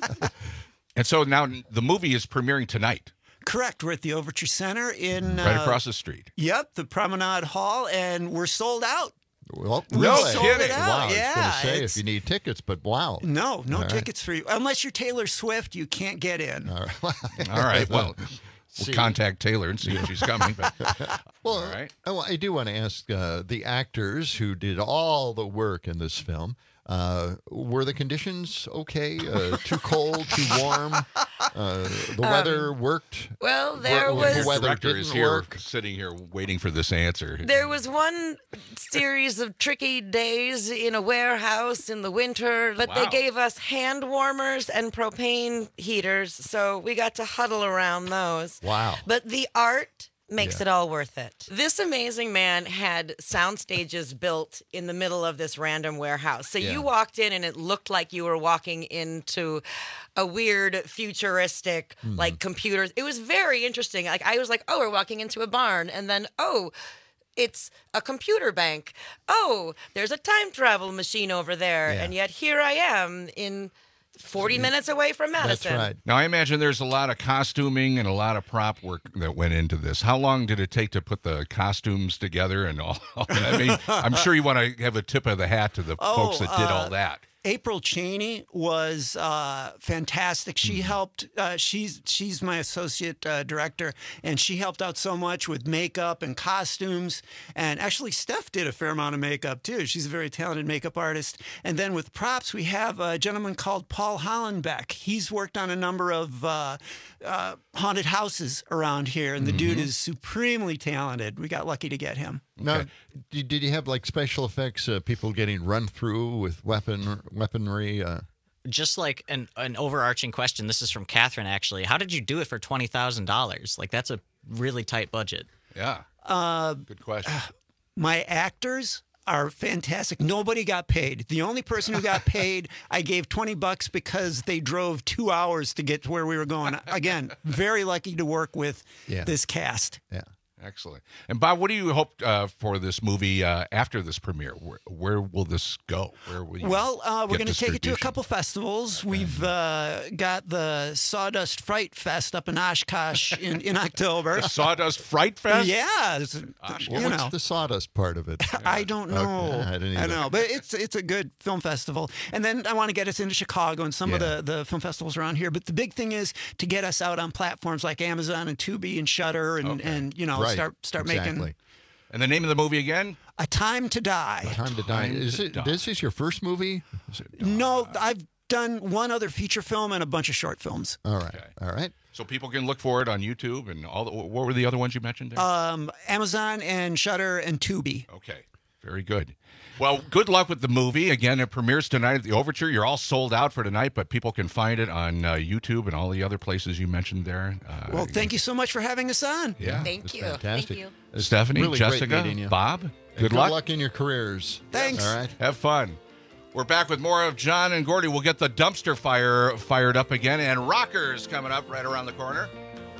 And so now the movie is premiering tonight, Correct. We're at the Overture Center in right uh, across the street. Yep, the Promenade Hall, and we're sold out. Well, We really? sold it out. Wow, Yeah, I was going to say it's- if you need tickets, but wow. No, no All right. tickets for you. Unless you're Taylor Swift, you can't get in. All right. All right, well, we'll See. contact Taylor and see if she's coming. But, Well, all right. I, I do want to ask uh, the actors who did all the work in this film. Uh, were the conditions okay? Uh, too cold, too warm? Uh, the weather worked. Well, there Wor- was- The The weather director didn't is here, work. sitting here, waiting for this answer. There was one series of tricky days in a warehouse in the winter, but they Wow. gave us hand warmers and propane heaters, so we got to huddle around those. Wow. But the art makes Yeah. it all worth it. This amazing man had sound stages built in the middle of this random warehouse. So Yeah. you walked in and it looked like you were walking into a weird futuristic Mhm. like computers. It was very interesting. Like I was like, "Oh, we're walking into a barn." And then, "Oh, it's a computer bank. Oh, there's a time travel machine over there." Yeah. And yet here I am in forty minutes away from Madison. Now, I imagine there's a lot of costuming and a lot of prop work that went into this. How long did it take to put the costumes together and all? I mean, I'm sure you want to have a tip of the hat to the Oh, folks that did uh, all that. April Cheney was uh, fantastic. She helped. Uh, she's she's my associate uh, director, and she helped out so much with makeup and costumes. And actually, Steph did a fair amount of makeup too. She's a very talented makeup artist. And then with props, we have a gentleman called Paul Hollenbeck. He's worked on a number of uh, uh, haunted houses around here, and the dude Mhm. is supremely talented. We got lucky to get him. Now, did, did you have like special effects? Uh, people getting run through with weapon weaponry. Uh, Just like an, an overarching question. This is from Catherine, actually. How did you do it for twenty thousand dollars? Like, that's a really tight budget. Yeah. Uh, Good question. My actors are fantastic. Nobody got paid. The only person who got paid, I gave twenty bucks because they drove two hours to get to where we were going. Again, very lucky to work with Yeah. this cast. Yeah. Excellent. And Bob, what do you hope uh, for this movie uh, after this premiere? Where, where will this go? Where will you Well, uh, we're get going to take it to a distribution? couple festivals. We've uh, got the Sawdust Fright Fest up in Oshkosh in, in October. The Sawdust Fright Fest? Yeah. it's- Oshkosh. you what's know. the sawdust part of it? I don't know. Okay, I didn't I either. know, but it's it's a good film festival. And then I want to get us into Chicago and some Yeah. of the, the film festivals around here. But the big thing is to get us out on platforms like Amazon and Tubi and Shudder and, and you know Right. start start making Exactly. And the name of the movie again? A Time to Die. Time to Die. Time Is to it? Die. This is your first movie? Is it- No, I've done one other feature film and a bunch of short films. All right. All right. So people can look for it on YouTube and all. The, what were the other ones you mentioned there? Um, Amazon and Shudder and Tubi. Okay. Very good. Well, good luck with the movie. Again, it premieres tonight at the Overture. You're all sold out for tonight, but people can find it on uh, YouTube and all the other places you mentioned there. Uh, Well, thank you so much for having us on. Yeah. Thank you. Fantastic. Thank Uh, Stephanie, Really great Jessica, meeting you. Bob, And good, good luck. luck in your careers. Thanks. All right. Have fun. We're back with more of John and Gordy. We'll get the dumpster fire fired up again, and Rockers coming up right around the corner.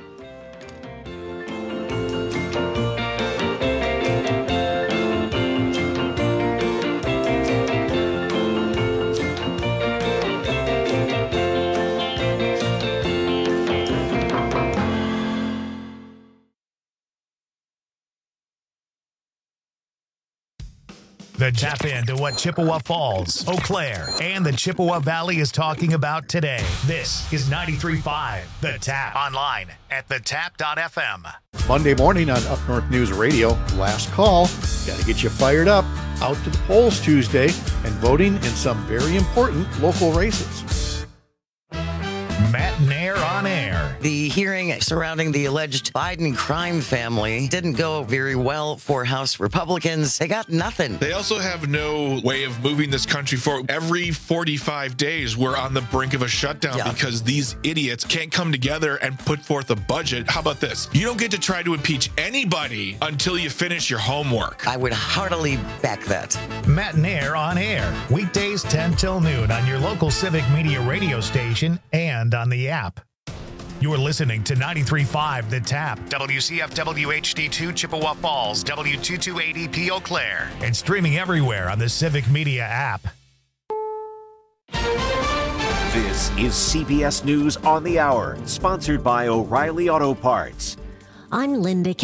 The tap into what Chippewa Falls, Eau Claire, and the Chippewa Valley is talking about today. This is ninety-three point five The Tap. Online at the tap dot f m. Monday morning on Up North News Radio, last call. Got to get you fired up. Out to the polls Tuesday and voting in some very important local races. Matt Nair on air. The hearing surrounding the alleged Biden crime family didn't go very well for House Republicans. They got nothing. They also have no way of moving this country forward. Every forty-five days, we're on the brink of a shutdown Yeah. because these idiots can't come together and put forth a budget. How about this? You don't get to try to impeach anybody until you finish your homework. I would heartily back that. Matt and Air on air, weekdays ten till noon on your local Civic Media radio station and on the app. You're listening to ninety-three point five The Tap, W C F W H D two Chippewa Falls, W two two eight E P Eau Claire, and streaming everywhere on the Civic Media app. This is C B S News on the Hour, sponsored by O'Reilly Auto Parts. I'm Linda